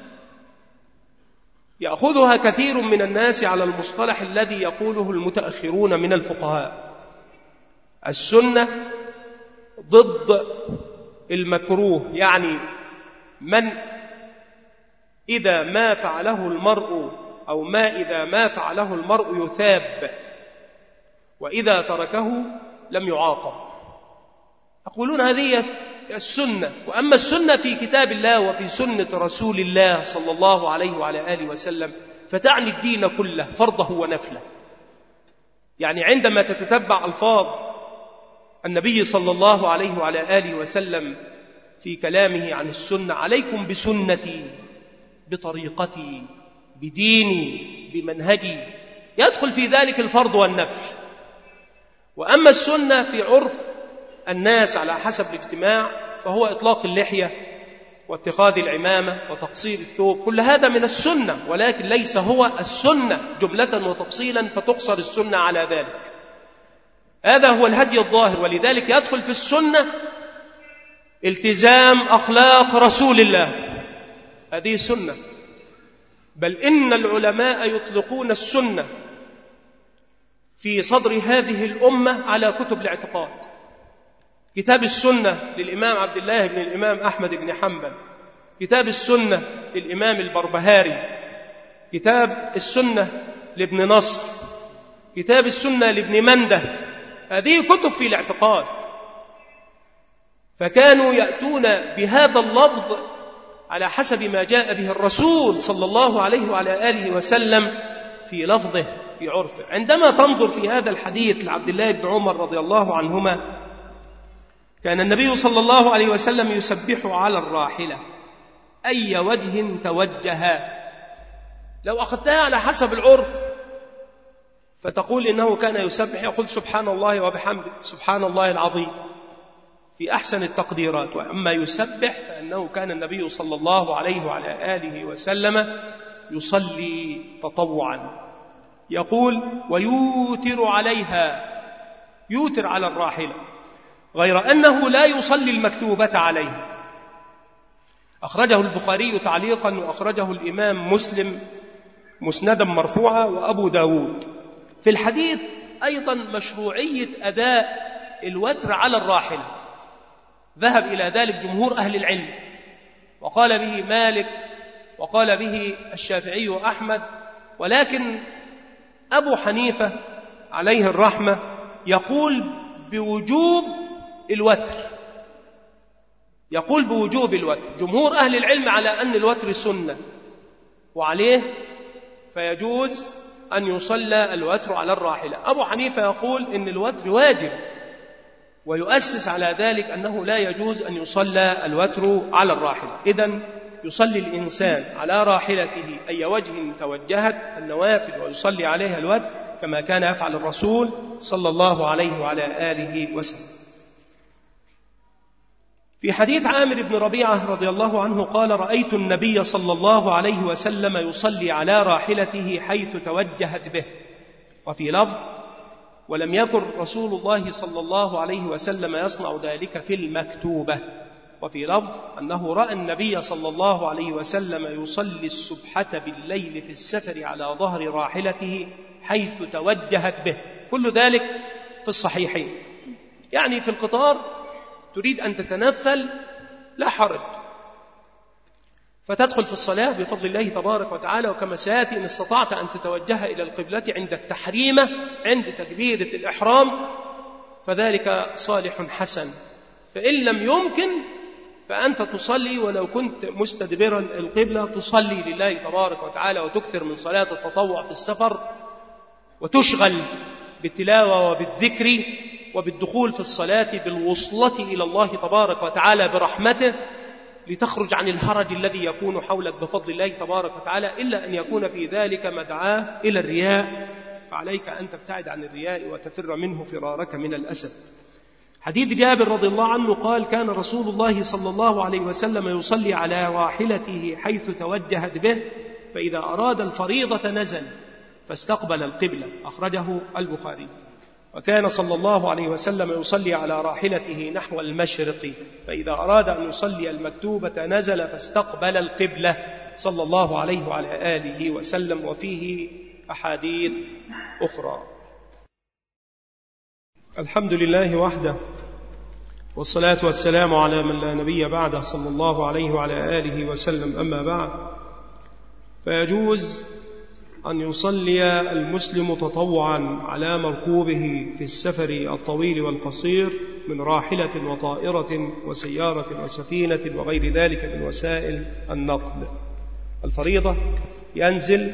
A: يأخذها كثير من الناس على المصطلح الذي يقوله المتأخرون من الفقهاء. السنة ضد المكروه، يعني من إذا ما فعله المرء أو ما إذا ما فعله المرء يثاب، وإذا تركه لم يعاقب. يقولون هذه السنة. وأما السنة في كتاب الله وفي سنة رسول الله صلى الله عليه وعلى آله وسلم فتعني الدين كله فرضه ونفله. يعني عندما تتتبع ألفاظ النبي صلى الله عليه وعلى آله وسلم في كلامه عن السنة: عليكم بسنتي بطريقتي بديني بمنهجي، يدخل في ذلك الفرض والنفل. وأما السنة في عرف الناس على حسب الاجتماع فهو إطلاق اللحية واتخاذ العمامة وتقصير الثوب، كل هذا من السنة، ولكن ليس هو السنة جملة وتفصيلا فتقصر السنة على ذلك. هذا هو الهدي الظاهر. ولذلك يدخل في السنة التزام أخلاق رسول الله، هذه سنة. بل إن العلماء يطلقون السنة في صدر هذه الأمة على كتب الاعتقاد. كتاب السنة للإمام عبد الله بن الإمام أحمد بن حنبل، كتاب السنة للإمام البربهاري، كتاب السنة لابن نصر، كتاب السنة لابن منده. هذه كتب في الاعتقاد، فكانوا يأتون بهذا اللفظ على حسب ما جاء به الرسول صلى الله عليه وعلى آله وسلم في لفظه في عرفه. عندما تنظر في هذا الحديث لعبد الله بن عمر رضي الله عنهما، كان النبي صلى الله عليه وسلم يسبح على الراحلة أي وجه توجه. لو أخذتها على حسب العرف فتقول إنه كان يسبح، يقول سبحان الله وبحمده سبحان الله العظيم في أحسن التقديرات. وأما يسبح فإنه كان النبي صلى الله عليه وعلى آله وسلم يصلي تطوعا، يقول ويوتر عليها، يوتر على الراحلة، غير أنه لا يصلي المكتوبة عليه. أخرجه البخاري تعليقا، وأخرجه الإمام مسلم مسندا مرفوعا، وأبو داود. في الحديث أيضا مشروعية أداء الوتر على الراحلة، ذهب إلى ذلك جمهور أهل العلم، وقال به مالك وقال به الشافعي وأحمد، ولكن أبو حنيفة عليه الرحمة يقول بوجوب الوتر، يقول بوجوب الوتر. جمهور أهل العلم على أن الوتر سنة وعليه فيجوز أن يصلى الوتر على الراحلة. أبو حنيفة يقول إن الوتر واجب، ويؤسس على ذلك أنه لا يجوز أن يصلى الوتر على الراحلة. إذن يصلي الإنسان على راحلته أي وجه توجهت النوافل ويصلي عليها الوتر كما كان يفعل الرسول صلى الله عليه وعلى آله وسلم. في حديث عامر بن ربيعة رضي الله عنه قال رأيت النبي صلى الله عليه وسلم يصلي على راحلته حيث توجهت به. وفي لفظ ولم يكن رسول الله صلى الله عليه وسلم يصنع ذلك في المكتوبة. وفي لفظ أنه رأى النبي صلى الله عليه وسلم يصلي السبحة بالليل في السفر على ظهر راحلته حيث توجهت به. كل ذلك في الصحيحين. يعني في القطار تريد أن تتنفل لا حرج، فتدخل في الصلاة بفضل الله تبارك وتعالى، وكما سيأتي إن استطعت أن تتوجه إلى القبلة عند التحريمة عند تكبيرة الإحرام فذلك صالح حسن. فإن لم يمكن فأنت تصلي ولو كنت مستدبرا القبلة، تصلي لله تبارك وتعالى وتكثر من صلاة التطوع في السفر، وتشغل بالتلاوة وبالذكر وبالدخول في الصلاة بالوصلة إلى الله تبارك وتعالى برحمته، لتخرج عن الهرج الذي يكون حولك بفضل الله تبارك وتعالى، إلا أن يكون في ذلك مدعاة إلى الرياء، فعليك أن تبتعد عن الرياء وتفر منه فرارك من الأسد. حديث جابر رضي الله عنه قال كان رسول الله صلى الله عليه وسلم يصلي على راحلته حيث توجهت به، فإذا أراد الفريضة نزل فاستقبل القبلة. أخرجه البخاري. وكان صلى الله عليه وسلم يصلي على راحلته نحو المشرق، فإذا أراد أن يصلي المكتوبة نزل فاستقبل القبلة صلى الله عليه وعلى آله وسلم. وفيه أحاديث أخرى. الحمد لله وحده، والصلاة والسلام على من لا نبي بعده صلى الله عليه وعلى آله وسلم. أما بعد، فيجوز أن يصلي المسلم تطوعا على مركوبه في السفر الطويل والقصير من راحلة وطائرة وسيارة وسفينة وغير ذلك من وسائل النقل. الفريضة ينزل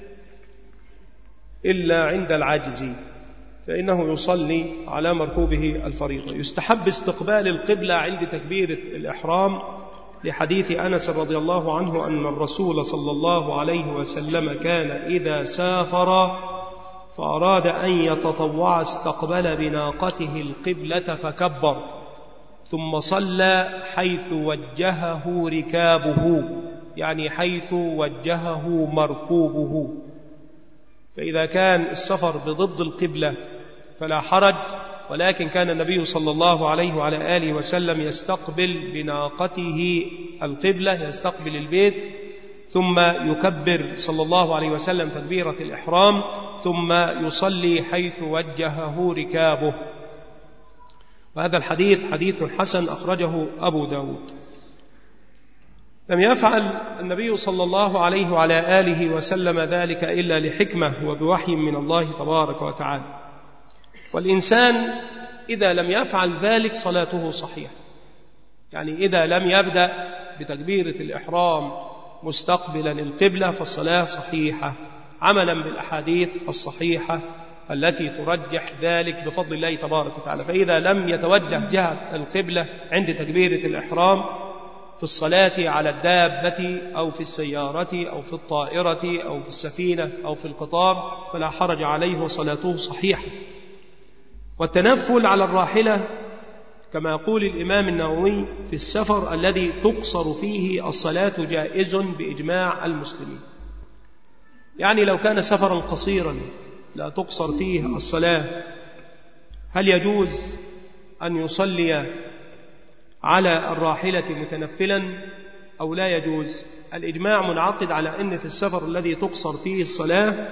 A: إلا عند العجز، فإنه يصلي على مركوبه الفريضة. يستحب استقبال القبلة عند تكبيرة الإحرام لحديث أنس رضي الله عنه أن الرسول صلى الله عليه وسلم كان إذا سافر فأراد أن يتطوع استقبل بناقته القبلة فكبر، ثم صلى حيث وجهه ركابه، يعني حيث وجهه مركوبه. فإذا كان السفر بضد القبلة فلا حرج، ولكن كان النبي صلى الله عليه وعلى آله وسلم يستقبل بناقته القبلة، يستقبل البيت، ثم يكبر صلى الله عليه وسلم تكبيرة الإحرام، ثم يصلي حيث وجهه ركابه. وهذا الحديث حديث حسن أخرجه أبو داود. لم يفعل النبي صلى الله عليه وعلى آله وسلم ذلك إلا لحكمة وبوحي من الله تبارك وتعالى. والإنسان إذا لم يفعل ذلك صلاته صحيحة، يعني إذا لم يبدأ بتكبيرة الإحرام مستقبلا القبلة فالصلاة صحيحة، عملا بالأحاديث الصحيحة التي ترجح ذلك بفضل الله تبارك وتعالى. فإذا لم يتوجه جهة القبلة عند تكبيرة الإحرام في الصلاة على الدابة أو في السيارة أو في الطائرة أو في السفينة أو في القطار فلا حرج عليه وصلاته صحيحة. والتنفل على الراحلة كما يقول الإمام النووي في السفر الذي تقصر فيه الصلاة جائز بإجماع المسلمين. يعني لو كان سفرا قصيرا لا تقصر فيه الصلاة، هل يجوز أن يصلي على الراحلة متنفلا أو لا يجوز؟ الإجماع منعقد على أن في السفر الذي تقصر فيه الصلاة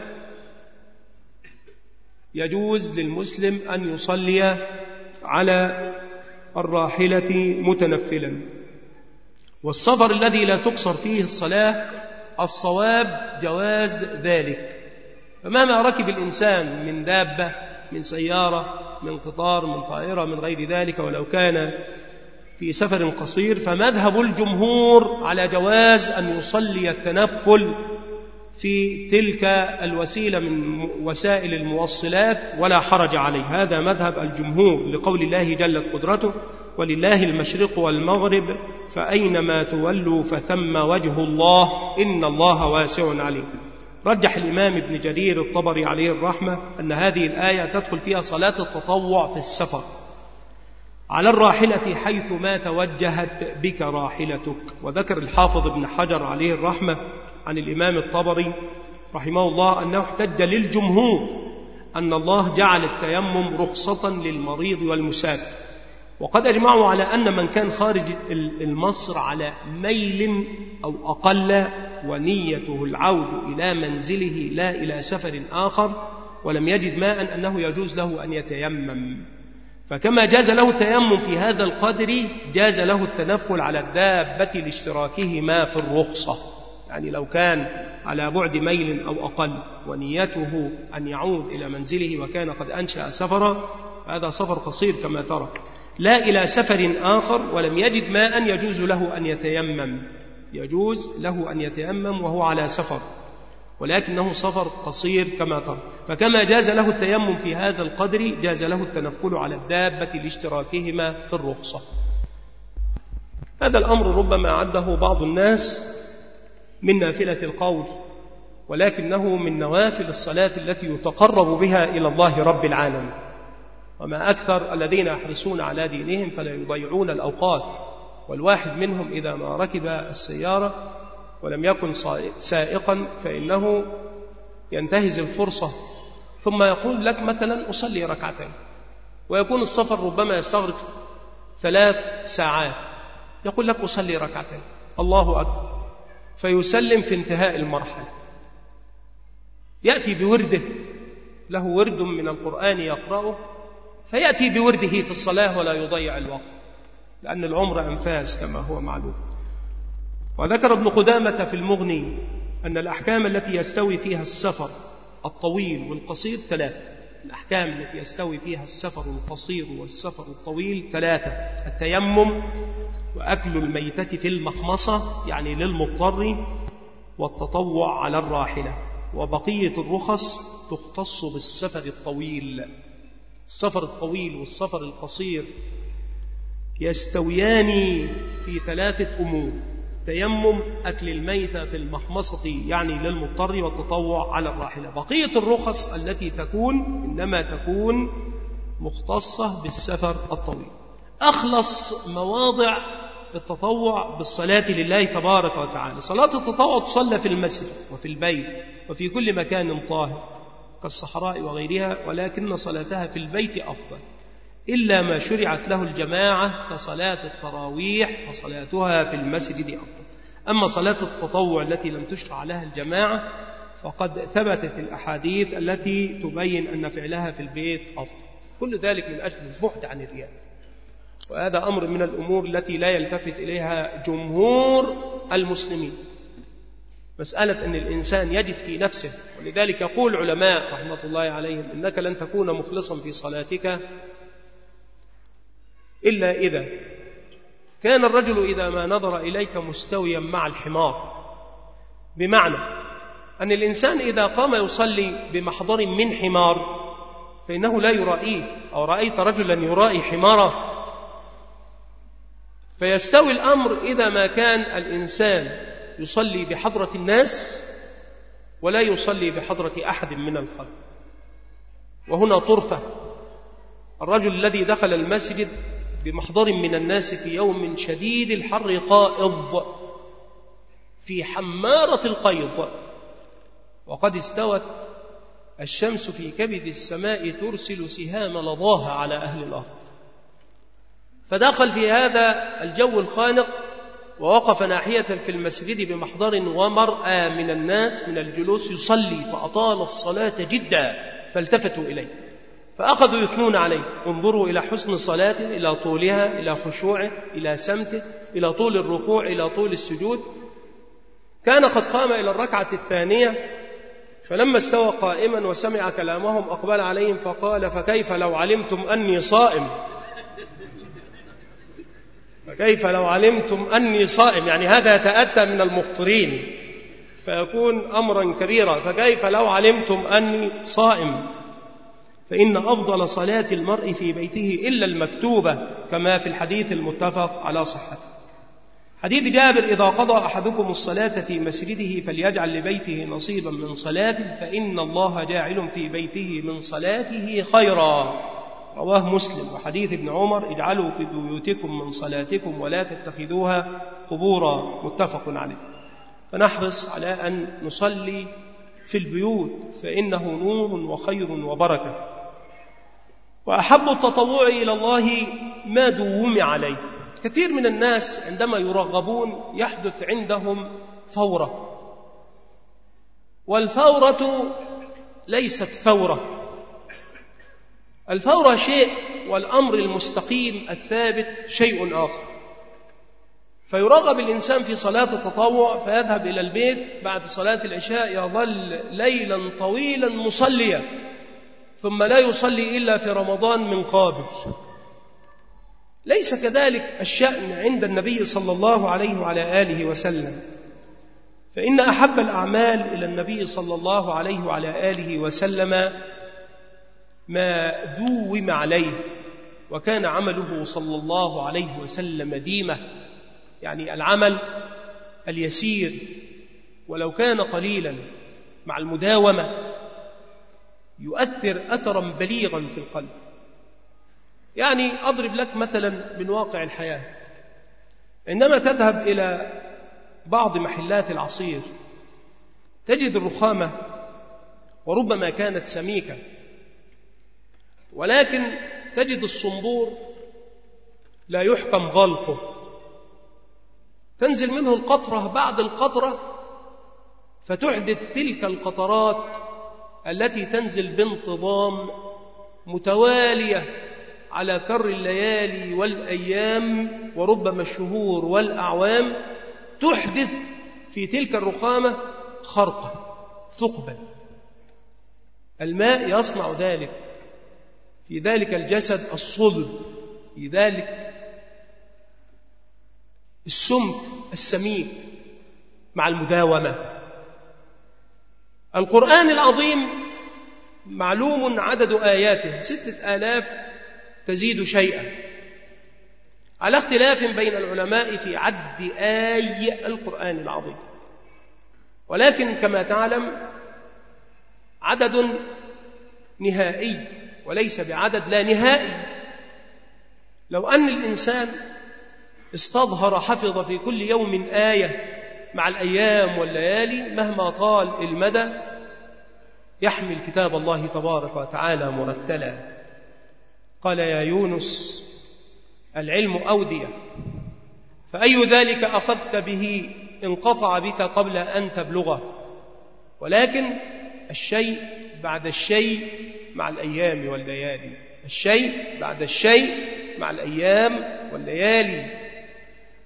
A: يجوز للمسلم أن يصلي على الراحلة متنفلا. والسفر الذي لا تقصر فيه الصلاة الصواب جواز ذلك. فمهما ركب الإنسان من دابة من سيارة من قطار من طائرة من غير ذلك ولو كان في سفر قصير فمذهب الجمهور على جواز أن يصلي التنفل في تلك الوسيلة من وسائل الموصلات ولا حرج عليه. هذا مذهب الجمهور لقول الله جلت قدرته ولله المشرق والمغرب فأينما تولوا فثم وجه الله إن الله واسع عليم. رجح الإمام ابن جرير الطبري عليه الرحمة أن هذه الآية تدخل فيها صلاة التطوع في السفر على الراحلة حيث ما توجهت بك راحلتك. وذكر الحافظ ابن حجر عليه الرحمة عن الإمام الطبري رحمه الله أنه احتج للجمهور أن الله جعل التيمم رخصة للمريض والمسافر. وقد أجمعوا على أن من كان خارج المصر على ميل أو أقل ونيته العود إلى منزله لا إلى سفر آخر ولم يجد ماء أنه يجوز له أن يتيمم. فكما جاز له التيمم في هذا القدر جاز له التنفل على الدابة لاشتراكهما في الرخصة. يعني لو كان على بعد ميل أو أقل ونيته أن يعود إلى منزله وكان قد أنشأ سفرا، هذا سفر قصير كما ترى، لا إلى سفر آخر ولم يجد ماء يجوز له أن يتيمم، يجوز له أن يتيمم وهو على سفر ولكنه سفر قصير كما ترى. فكما جاز له التيمم في هذا القدر جاز له التنفل على الدابة لاشتراكهما في الرخصة. هذا الأمر ربما عده بعض الناس من نافلة القول، ولكنه من نوافل الصلاة التي يتقرب بها إلى الله رب العالمين. وما أكثر الذين يحرصون على دينهم فلا يضيعون الأوقات. والواحد منهم إذا ما ركب السيارة ولم يكن سائقا فإنه ينتهز الفرصة ثم يقول لك مثلا أصلي ركعتين، ويكون السفر ربما يستغرق ثلاث ساعات، يقول لك أصلي ركعتين، الله أكبر، فيسلم في انتهاء المرحلة. يأتي بورده، له ورد من القرآن يقرأه، فيأتي بورده في الصلاة ولا يضيع الوقت، لأن العمر أنفاس كما هو معلوم. وذكر ابن قدامة في المغني أن الأحكام التي يستوي فيها السفر الطويل والقصير ثلاثة. الأحكام التي يستوي فيها السفر القصير والسفر الطويل ثلاثة: التيمم، وأكل الميتة في المخمصة يعني للمضطر، والتطوع على الراحلة. وبقية الرخص تختص بالسفر الطويل. السفر الطويل والسفر القصير يستويان في ثلاثة أمور: تيمم، أكل الميتة في المخمصة يعني للمضطر، والتطوع على الراحلة. بقية الرخص التي تكون إنما تكون مختصة بالسفر الطويل. أخلص مواضع التطوع بالصلاة لله تبارك وتعالى. صلاة التطوع تصلى في المسجد وفي البيت وفي كل مكان طاهر كالصحراء وغيرها، ولكن صلاتها في البيت أفضل، إلا ما شرعت له الجماعة كصلاة التراويح فصلاتها في المسجد أفضل. أما صلاة التطوع التي لم تشرع لها الجماعة فقد ثبتت الأحاديث التي تبين أن فعلها في البيت أفضل. كل ذلك من أجل البعد عن الرياء، وهذا أمر من الأمور التي لا يلتفت إليها جمهور المسلمين. مسألة أن الإنسان يجد في نفسه، ولذلك يقول علماء رحمة الله عليهم: إنك لن تكون مخلصا في صلاتك إلا إذا كان الرجل إذا ما نظر إليك مستويا مع الحمار. بمعنى أن الإنسان إذا قام يصلي بمحضر من حمار فإنه لا يرائيه، أو رأيت رجلا يرائي حماره، فيستوي الأمر إذا ما كان الإنسان يصلي بحضرة الناس ولا يصلي بحضرة أحد من الخلق. وهنا طرفة: الرجل الذي دخل المسجد بمحضر من الناس في يوم شديد الحر قائض في حمارة القيض، وقد استوت الشمس في كبد السماء ترسل سهام لظاها على أهل الأرض، فدخل في هذا الجو الخانق ووقف ناحية في المسجد بمحضر ومرأى من الناس من الجلوس يصلي، فأطال الصلاة جدا، فالتفتوا إليه فأخذوا يثنون عليه: انظروا إلى حسن صلاته، إلى طولها، إلى خشوعه، إلى سمته، إلى طول الركوع، إلى طول السجود. كان قد قام إلى الركعة الثانية، فلما استوى قائما وسمع كلامهم أقبل عليهم فقال: فكيف لو علمتم أني صائم؟ فكيف لو علمتم أني صائم؟ يعني هذا يتأتى من المفطرين فيكون أمرا كبيرا. فكيف لو علمتم أني صائم؟ فإن أفضل صلاة المرء في بيته إلا المكتوبة، كما في الحديث المتفق على صحته. حديث جابر: إذا قضى أحدكم الصلاة في مسجده فليجعل لبيته نصيبا من صلاته فإن الله جاعل في بيته من صلاته خيرا، رواه مسلم. وحديث ابن عمر: اجعلوا في بيوتكم من صلاتكم ولا تتخذوها قبورا، متفق عليه. فنحرص على أن نصلي في البيوت فإنه نور وخير وبركة. وأحب التطوع إلى الله ما دوم عليه. كثير من الناس عندما يرغبون يحدث عندهم فورة، والفورة ليست ثورة. الفورة شيء والأمر المستقيم الثابت شيء آخر. فيرغب الإنسان في صلاة التطوع فيذهب إلى البيت بعد صلاة العشاء يظل ليلا طويلا مصليا، ثم لا يصلي إلا في رمضان من قابل. ليس كذلك الشأن عند النبي صلى الله عليه وعلى آله وسلم، فإن أحب الأعمال إلى النبي صلى الله عليه وعلى آله وسلم ما دوم عليه، وكان عمله صلى الله عليه وسلم ديمة، يعني العمل اليسير ولو كان قليلا مع المداومة يؤثر أثرا بليغا في القلب. يعني أضرب لك مثلا من واقع الحياة: عندما تذهب إلى بعض محلات العصير تجد الرخامة وربما كانت سميكة، ولكن تجد الصنبور لا يحكم غلقه، تنزل منه القطرة بعد القطرة فتحدث تلك القطرات التي تنزل بانتظام متوالية على كر الليالي والأيام وربما الشهور والأعوام، تحدث في تلك الرخامة خرقا ثقبا. الماء يصنع ذلك في ذلك الجسد الصلب، في ذلك السمك السميك مع المداومة. القرآن العظيم معلوم عدد آياته ستة آلاف تزيد شيئا، على اختلاف بين العلماء في عد آي القرآن العظيم، ولكن كما تعلم عدد نهائي وليس بعدد لا نهائي. لو أن الإنسان استظهر حفظ في كل يوم آية مع الأيام والليالي مهما طال المدى يحمل كتاب الله تبارك وتعالى مرتلا. قال يا يونس العلم أودية، فأي ذلك أخذت به انقطع بك قبل أن تبلغه، ولكن الشيء بعد الشيء مع الأيام والليالي، الشيء بعد الشيء مع الأيام والليالي.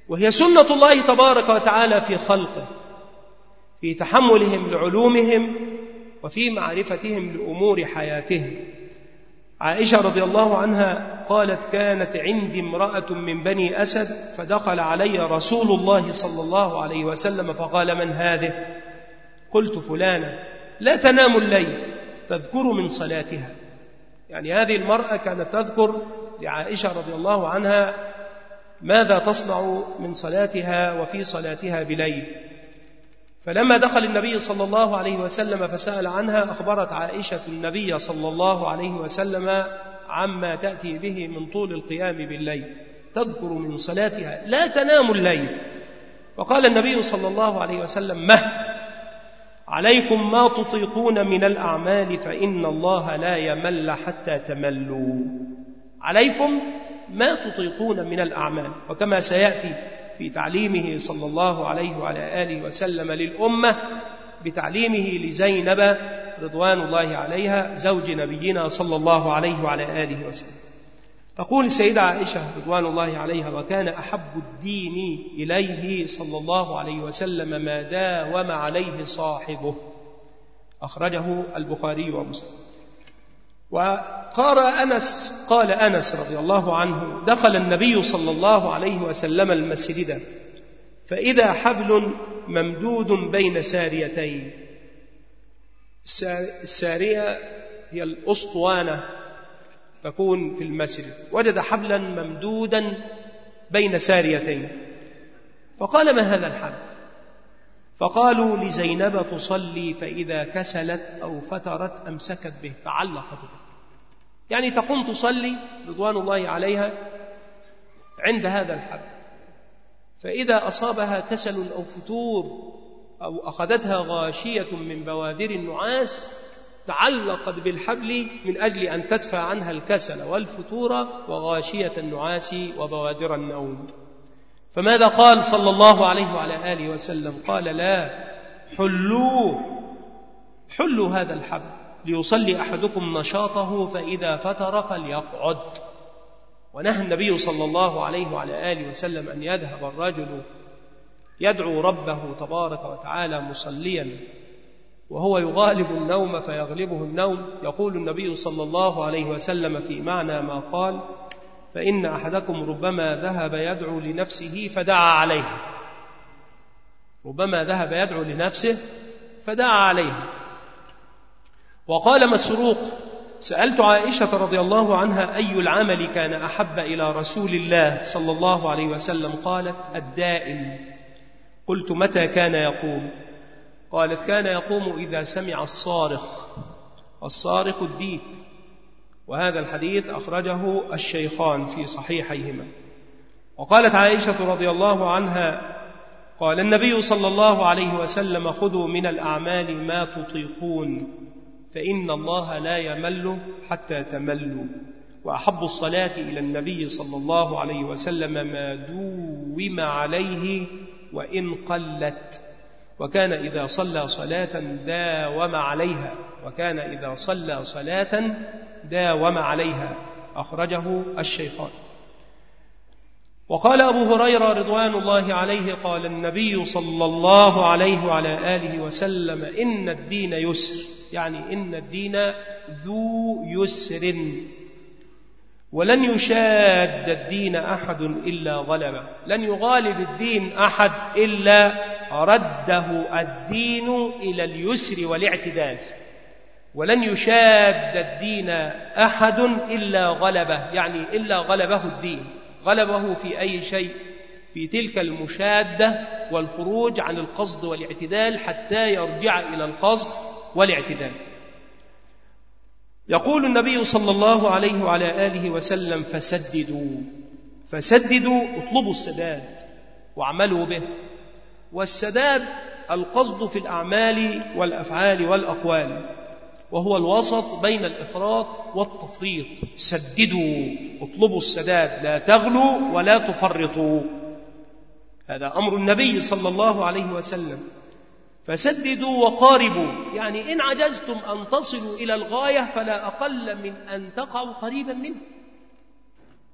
A: وهي سنة الله تبارك وتعالى في خلقه، في تحملهم لعلومهم وفي معرفتهم لأمور حياتهم. عائشة رضي الله عنها قالت: كانت عندي امرأة من بني أسد فدخل علي رسول الله صلى الله عليه وسلم فقال: من هذه؟ قلت: فلانة لا تنام الليل تذكر من صلاتها. يعني هذه المرأة كانت تذكر لعائشة رضي الله عنها ماذا تصنع من صلاتها وفي صلاتها بليل. فلما دخل النبي صلى الله عليه وسلم فسأل عنها أخبرت عائشة النبي صلى الله عليه وسلم عما تأتي به من طول القيام بالليل، تذكر من صلاتها لا تنام الليل. فقال النبي صلى الله عليه وسلم: مه عليكم ما تطيقون من الأعمال فإن الله لا يمل حتى تملوا. عليكم ما تطيقون من الأعمال. وكما سيأتي في تعليمه صلى الله عليه وعلى آله وسلم للأمة بتعليمه لزينب رضوان الله عليها زوج نبينا صلى الله عليه وعلى آله وسلم. تقول السيدة عائشة رضوان الله عليها: وكان أحب الدين إليه صلى الله عليه وسلم ما داوم عليه صاحبه. أخرجه البخاري ومسلم. وقال أنس قال أنس رضي الله عنه: دخل النبي صلى الله عليه وسلم المسجد فإذا حبل ممدود بين ساريتين. السارية هي الأسطوانة تكون في المسجد. وجد حبلا ممدودا بين ساريتين فقال: ما هذا الحبل؟ فقالوا: لزينب تصلي فإذا كسلت أو فترت أمسكت به، تعلقت به. يعني تقوم تصلي رضوان الله عليها عند هذا الحبل، فإذا أصابها كسل أو فتور أو أخذتها غاشية من بوادر النعاس تعلقت بالحبل من أجل أن تدفع عنها الكسل والفتور وغاشية النعاس وبوادر النوم. فماذا قال صلى الله عليه وعلى آله وسلم؟ قال: لا، حلوه حلوا هذا الحبل ليصلي أحدكم نشاطه فإذا فتر فليقعد. ونهى النبي صلى الله عليه وعلى آله وسلم أن يذهب الرجل يدعو ربه تبارك وتعالى مصليا وهو يغالب النوم فيغلبه النوم. يقول النبي صلى الله عليه وسلم في معنى ما قال: فإن أحدكم ربما ذهب يدعو لنفسه فدعا عليه. ربما ذهب يدعو لنفسه فدعا عليه. وقال مسروق: سألت عائشة رضي الله عنها أي العمل كان أحب إلى رسول الله صلى الله عليه وسلم؟ قالت: الدائم. قلت: متى كان يقوم؟ قالت: كان يقوم إذا سمع الصارخ. الصارخ الديك. وهذا الحديث أخرجه الشيخان في صحيحيهما. وقالت عائشة رضي الله عنها: قال النبي صلى الله عليه وسلم: خذوا من الأعمال ما تطيقون فإن الله لا يمل حتى تملوا. وأحب الصلاة إلى النبي صلى الله عليه وسلم ما دوم عليه وإن قلت. وكان إذا صلى صلاة داوم عليها وكان إذا صلى صلاة داوم عليها. أخرجه الشيخان. وقال أبو هريرة رضوان الله عليه: قال النبي صلى الله عليه وعلى آله وسلم: إن الدين يسر. يعني إن الدين ذو يسر ولن يشاد الدين أحد إلا غلبه. لن يغالب الدين أحد إلا رده الدين إلى اليسر والاعتدال. ولن يشاد الدين أحد إلا غلبه، يعني إلا غلبه الدين. غلبه في أي شيء؟ في تلك المشادة والخروج عن القصد والاعتدال حتى يرجع إلى القصد والاعتدال. يقول النبي صلى الله عليه وعلى آله وسلم: فسددوا. فسددوا، اطلبوا السداد واعملوا به. والسداد القصد في الأعمال والأفعال والأقوال، وهو الوسط بين الإفراط والتفريط. سددوا، اطلبوا السداد، لا تغلوا ولا تفرطوا. هذا أمر النبي صلى الله عليه وسلم. فسددوا وقاربوا، يعني إن عجزتم أن تصلوا إلى الغاية فلا أقل من أن تقعوا قريبا منه.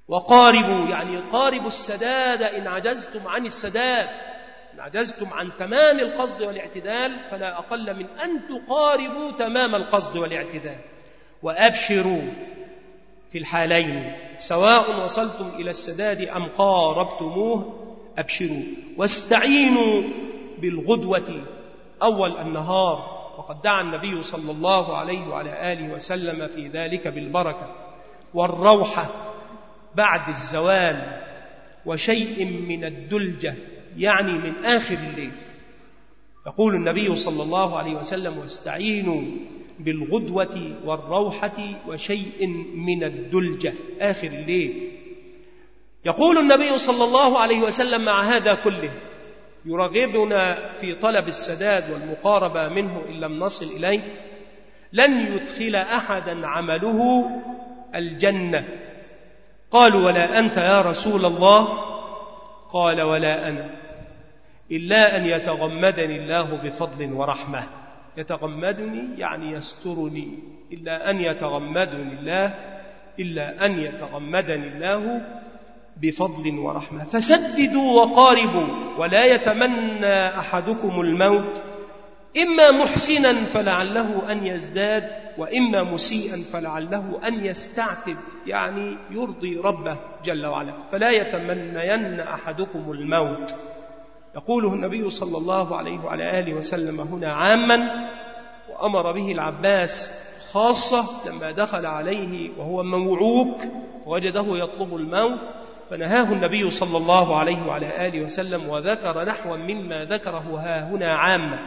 A: وقاربوا يعني قاربوا السداد إن عجزتم عن السداد، إن عجزتم عن تمام القصد والاعتدال فلا أقل من أن تقاربوا تمام القصد والاعتدال. وأبشروا في الحالين سواء وصلتم إلى السداد أم قاربتموه، أبشروا. واستعينوا بالغدوة أول النهار، وقد دعا النبي صلى الله عليه وعلى آله وسلم في ذلك بالبركة. والروحة بعد الزوال، وشيء من الدلجة يعني من آخر الليل. يقول النبي صلى الله عليه وسلم: واستعينوا بالغدوة والروحة وشيء من الدلجة، آخر الليل. يقول النبي صلى الله عليه وسلم مع هذا كله يرغبنا في طلب السداد والمقاربة منه إن لم نصل إليه: لن يدخل أحدا عمله الجنة. قالوا: ولا أنت يا رسول الله؟ قال: ولا أنا، إلا أن يتغمدني الله بفضل ورحمة. يتغمدني يعني يسترني، إلا أن يتغمدني الله إلا أن يتغمدني الله بفضل ورحمة. فسددوا وقاربوا، ولا يتمنى أحدكم الموت، إما محسنا فلعله أن يزداد، وإما مسيئا فلعله أن يستعتب، يعني يرضي ربه جل وعلا. فلا يتمنين أحدكم الموت. يقوله النبي صلى الله عليه وعلى آله وسلم هنا عاما، وأمر به العباس خاصة لما دخل عليه وهو موعوك ووجده يطلب الموت، فنهاه النبي صلى الله عليه وعلى آله وسلم وذكر نحوا مما ذكره ها هنا عاما.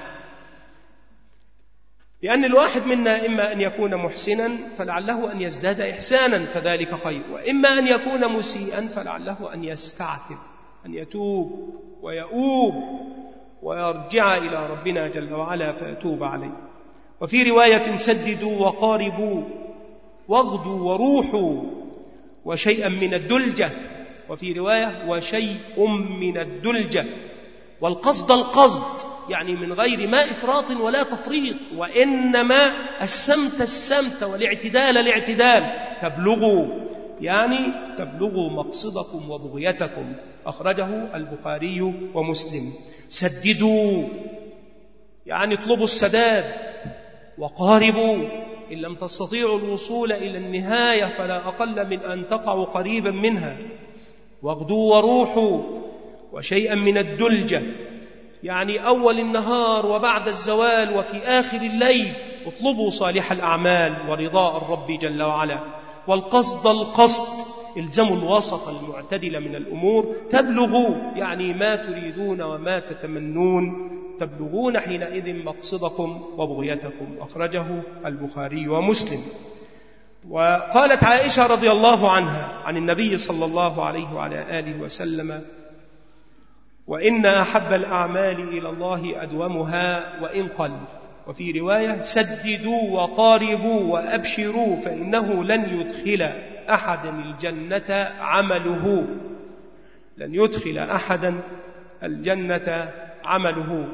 A: لأن الواحد منا إما أن يكون محسنا فلعله أن يزداد إحسانا فذلك خير، وإما أن يكون مسيئا فلعله أن يستعتب، أن يتوب ويؤوب ويرجع إلى ربنا جل وعلا فيتوب عليه. وفي رواية: سددوا وقاربوا واغدوا وروحوا وشيئا من الدلجة. وفي رواية: وشيء من الدلجة. والقصد القصد يعني من غير ما إفراط ولا تفريط، وإنما السمت السمت والاعتدال الاعتدال. تبلغوا يعني تبلغوا مقصدكم وبغيتكم. أخرجه البخاري ومسلم. سددوا يعني اطلبوا السداد، وقاربوا إن لم تستطيعوا الوصول إلى النهاية فلا أقل من أن تقعوا قريبا منها. واغدوا وروحوا وشيئا من الدلجة يعني أول النهار وبعد الزوال وفي آخر الليل اطلبوا صالح الأعمال ورضاء الرب جل وعلا. والقصد القصد الزموا الوسط المعتدل من الأمور. تبلغوا يعني ما تريدون وما تتمنون، تبلغون حينئذ مقصدكم وبغيتكم. أخرجه البخاري ومسلم. وقالت عائشة رضي الله عنها عن النبي صلى الله عليه وعلى آله وسلم: وإن أحب الأعمال إلى الله أدومها وإن قل. وفي رواية: سددوا وقاربوا وأبشروا فإنه لن يدخل أحدا الجنة عمله، لن يدخل أحدا الجنة عمله.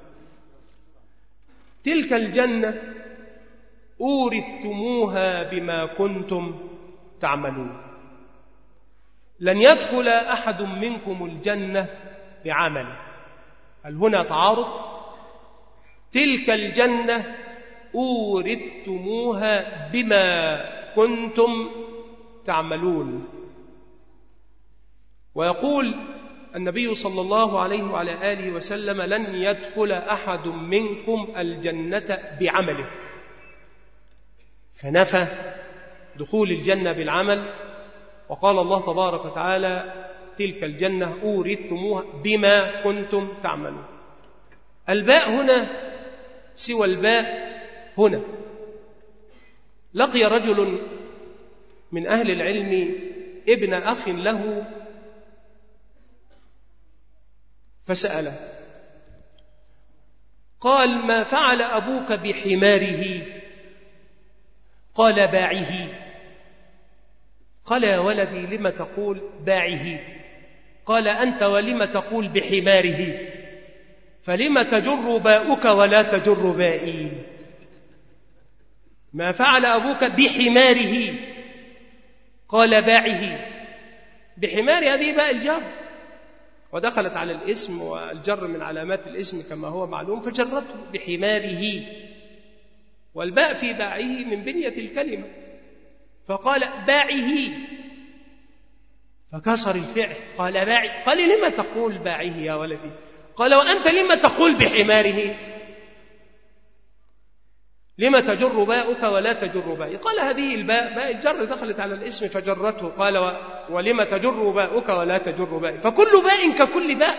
A: تلك الجنة أورثتموها بما كنتم تعملون. لن يدخل أحد منكم الجنة بعمله. هل هنا تعارض؟ تلك الجنة أورثتموها بما كنتم تعملون. ويقول النبي صلى الله عليه وعلى آله وسلم: لن يدخل أحد منكم الجنة بعمله، فنفى دخول الجنة بالعمل، وقال الله تبارك وتعالى: تلك الجنة أورثتموها بما كنتم تعملون. الباء هنا سوى الباء هنا. لقي رجل من أهل العلم ابن أخ له فسأله، قال: ما فعل أبوك بحماره؟ قال: باعه. قال: يا ولدي لم تقول باعه؟ قال: أنت ولم تقول بحماره؟ فلم تجر باؤك ولا تجر بائي؟ ما فعل أبوك بحماره؟ قال: باعه. بحمار هذه باء الجر، ودخلت على الاسم، والجر من علامات الاسم كما هو معلوم، فجرته بحماره، والباء في باعه من بنية الكلمة، فقال باعه فكسر الفعل، قال باعي. قال لما تقول باعه يا ولدي؟ قال وأنت لما تقول بحماره؟ لما تجر باؤك ولا تجر بائي؟ قال هذه الباء باء الجر دخلت على الاسم فجرته، قال ولما تجر باؤك ولا تجر بائي؟ فكل باء ككل باء.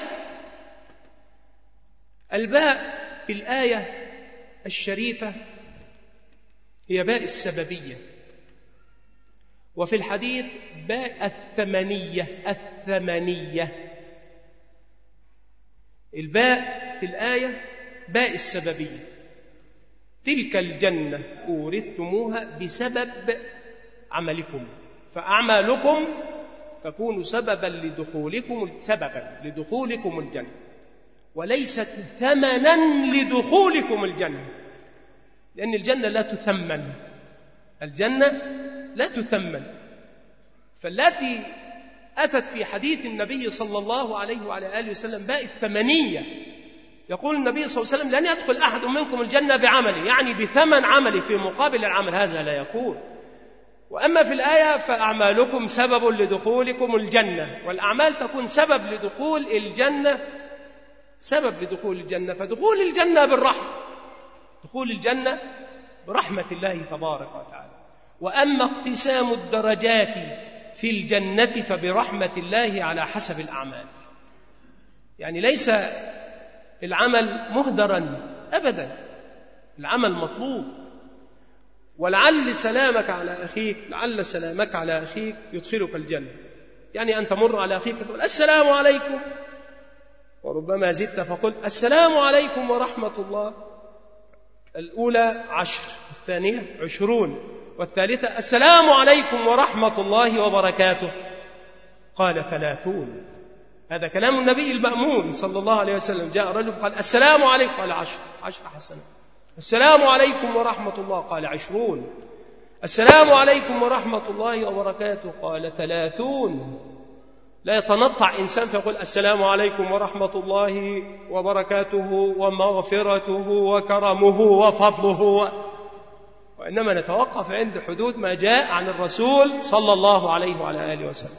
A: الباء في الآية الشريفة هي باء السببية، وفي الحديث باء الثمنية. الثمنية الباء في الآية باء السببية، تلك الجنة أورثتموها بسبب عملكم، فأعمالكم تكون سببا لدخولكم سببا لدخولكم الجنة، وليست ثمنا لدخولكم الجنة، لأن الجنة لا تثمن، الجنة لا تثمن. فالتي أتت في حديث النبي صلى الله عليه وعلى آله وسلم باء الثمنية، يقول النبي صلى الله عليه وسلم لن يدخل أحد منكم الجنة بعمله، يعني بثمن عمله في مقابل العمل، هذا لا يكون. وأما في الآية فأعمالكم سبب لدخولكم الجنة، والأعمال تكون سبب لدخول الجنة، سبب لدخول الجنة، فدخول الجنة بالرحمة، دخول الجنة برحمة الله تبارك وتعالى. وأما اقتسام الدرجات في الجنة فبرحمة الله على حسب الأعمال، يعني ليس العمل مهدرا أبدا، العمل مطلوب. ولعل سلامك على أخيك لعل سلامك على أخيك يدخلك الجنة، يعني أن تمر على أخيك فتقول السلام عليكم، وربما زدت فقلت السلام عليكم ورحمة الله، الأولى عشر، الثانية عشرون، والثالثة السلام عليكم ورحمة الله وبركاته، قال ثلاثون. هذا كلام النبي المأمون صلى الله عليه وسلم. جاء رجل قال السلام عليكم، قال عشر، عشر حسنات. السلام عليكم ورحمة الله، قال عشرون. السلام عليكم ورحمة الله وبركاته، قال ثلاثون. لا يتنطع إنسان فيقول السلام عليكم ورحمة الله وبركاته ومغفرته وكرمه وفضله، وإنما نتوقف عند حدود ما جاء عن الرسول صلى الله عليه وعلى آله وسلم.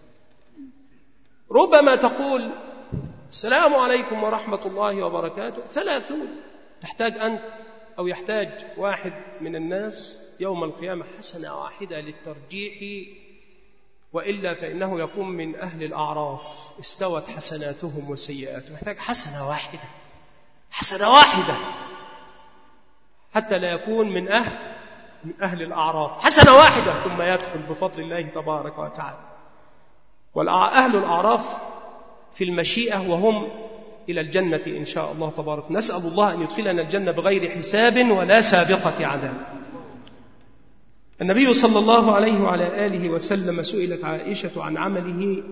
A: ربما تقول السلام عليكم ورحمة الله وبركاته ثلاثون، تحتاج أنت أو يحتاج واحد من الناس يوم القيامة حسنة واحدة للترجيح، وإلا فإنه يكون من أهل الأعراف استوت حسناتهم وسيئاتهم، يحتاج حسنة واحدة، حسنة واحدة حتى لا يكون من أهل من أهل الأعراف، حسنة واحدة ثم يدخل بفضل الله تبارك وتعالى. والأهل الأعراف في المشيئة وهم إلى الجنة إن شاء الله تبارك. نسأل الله أن يدخلنا الجنة بغير حساب ولا سابقة عذاب. النبي صلى الله عليه وعلى آله وسلم سئلت عائشة عن عمله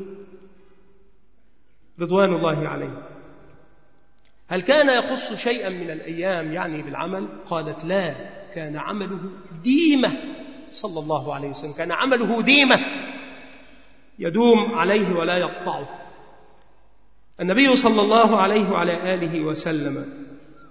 A: رضوان الله عليه، هل كان يخص شيئا من الأيام يعني بالعمل؟ قالت لا، كان عمله ديمة صلى الله عليه وسلم، كان عمله ديمة يدوم عليه ولا يقطعه. النبي صلى الله عليه وعلى آله وسلم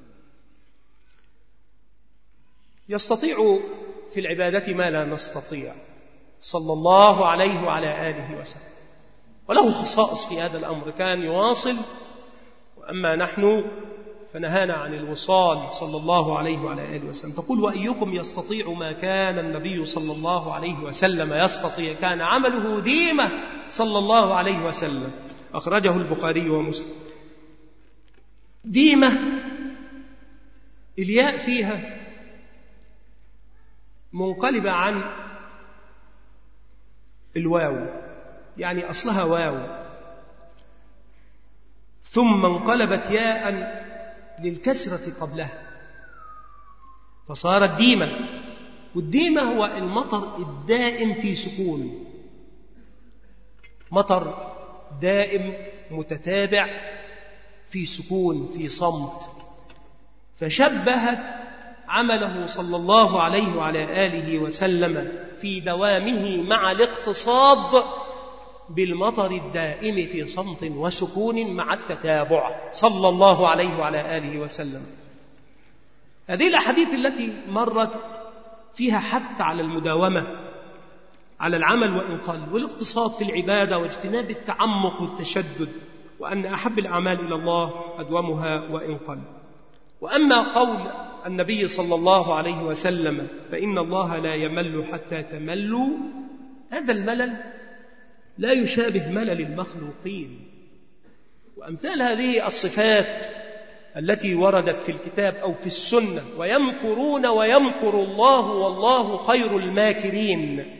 A: يستطيع في العبادة ما لا نستطيع صلى الله عليه وعلى آله وسلم، وله خصائص في هذا الأمر، كان يواصل، وأما نحن فنهانا عن الوصال صلى الله عليه وعلى آله وسلم. تقول وأيكم يستطيع ما كان النبي صلى الله عليه وسلم يستطيع، كان عمله ديمة صلى الله عليه وسلم، أخرجه البخاري ومسلم. ديمة الياء فيها منقلبة عن الواو، يعني أصلها واو ثم انقلبت ياء للكسرة قبلها فصارت ديمة. والديمة هو المطر الدائم في سكون، مطر دائم متتابع في سكون في صمت. فشبهت عمله صلى الله عليه وعلى آله وسلم في دوامه مع الاقتصاد بالمطر الدائم في صمت وسكون مع التتابع صلى الله عليه وعلى آله وسلم. هذه الأحاديث التي مرت فيها حث على المداومة على العمل وإن قل، والاقتصاد في العبادة واجتناب التعمق والتشدد، وأن أحب الأعمال إلى الله أدومها وإن قل. وأما قول النبي صلى الله عليه وسلم فإن الله لا يمل حتى تملوا، هذا الملل لا يشابه ملل المخلوقين. وأمثال هذه الصفات التي وردت في الكتاب أو في السنة، ويمكرون ويمكر الله والله خير الماكرين.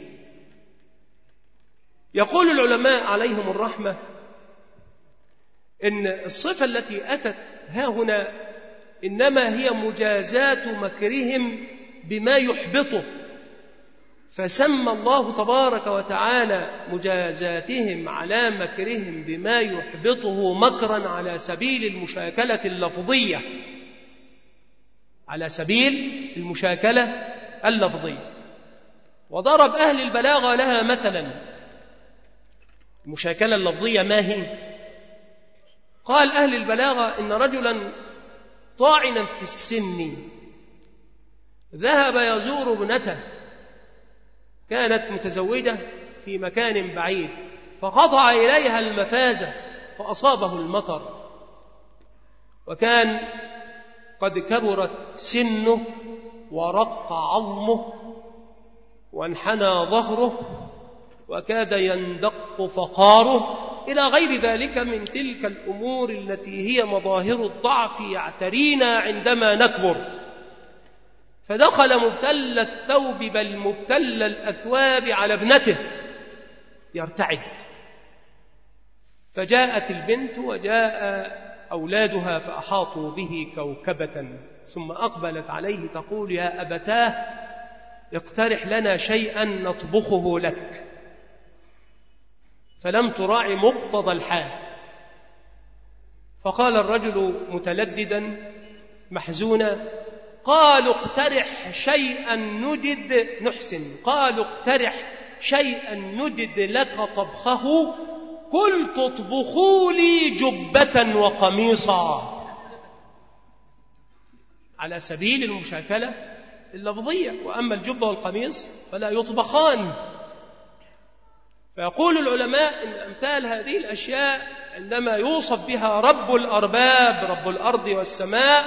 A: يقول العلماء عليهم الرحمة إن الصفة التي أتت ها هنا إنما هي مجازات مكرهم بما يحبطه، فسمى الله تبارك وتعالى مجازاتهم على مكرهم بما يحبطه مكرا على سبيل المشاكلة اللفظية، على سبيل المشاكلة اللفظية. وضرب أهل البلاغة لها مثلا. المشاكلة اللفظية ما هي؟ قال أهل البلاغة إن رجلا طاعنا في السن ذهب يزور ابنته، كانت متزوجة في مكان بعيد، فقطع إليها المفازة فأصابه المطر، وكان قد كبرت سنه ورق عظمه وانحنى ظهره وكاد يندق فقاره إلى غير ذلك من تلك الأمور التي هي مظاهر الضعف يعترينا عندما نكبر. فدخل مبتل الثوب بل مبتل الأثواب على ابنته يرتعد، فجاءت البنت وجاء أولادها فأحاطوا به كوكبة، ثم أقبلت عليه تقول يا أبتاه اقترح لنا شيئا نطبخه لك، فلم تراعي مقتضى الحال. فقال الرجل متلددا محزونا قالوا اقترح شيئا نجد نحسن، قالوا اقترح شيئا نجد لك طبخه، قلت اطبخوا لي جبة وقميصا، على سبيل المشاكلة اللفظية. وأما الجبة والقميص فلا يطبخان. فيقول العلماء إن أمثال هذه الأشياء عندما يوصف بها رب الأرباب رب الأرض والسماء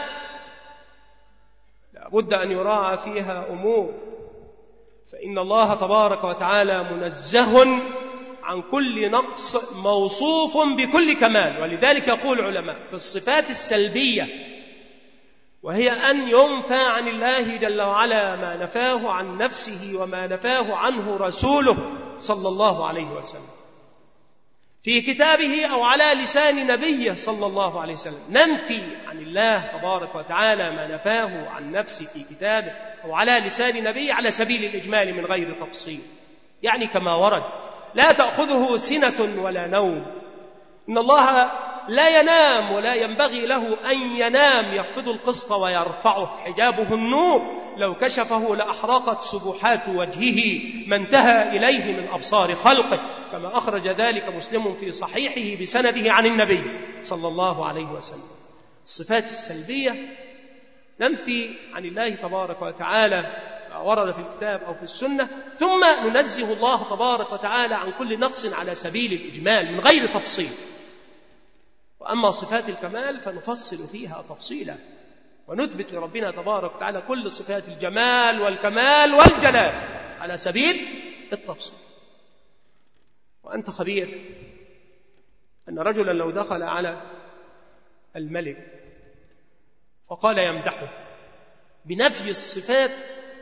A: لابد أن يراعى فيها أمور، فإن الله تبارك وتعالى منزه عن كل نقص موصوف بكل كمال. ولذلك يقول العلماء في الصفات السلبية، وهي أن ينفى عن الله جل وعلا ما نفاه عن نفسه وما نفاه عنه رسوله صلى الله عليه وسلم في كتابه أو على لسان نبيه صلى الله عليه وسلم. ننفي عن الله تبارك وتعالى ما نفاه عن نفسه في كتابه أو على لسان نبيه على سبيل الإجمال من غير تفصيل، يعني كما ورد لا تأخذه سنة ولا نوم، إن الله لا ينام ولا ينبغي له أن ينام، يخفض القسط ويرفعه، حجابه النور لو كشفه لأحرقت سبحات وجهه ما انتهى إليه من أبصار خلقه، كما أخرج ذلك مسلم في صحيحه بسنده عن النبي صلى الله عليه وسلم. الصفات السلبية ننفي عن الله تبارك وتعالى ورد في الكتاب أو في السنة، ثم ننزه الله تبارك وتعالى عن كل نقص على سبيل الإجمال من غير تفصيل. وأما صفات الكمال فنفصل فيها تفصيلا ونثبت لربنا تبارك وتعالى كل صفات الجمال والكمال والجلال على سبيل التفصيل. وأنت خبير أن رجلا لو دخل على الملك فقال يمدحه بنفي الصفات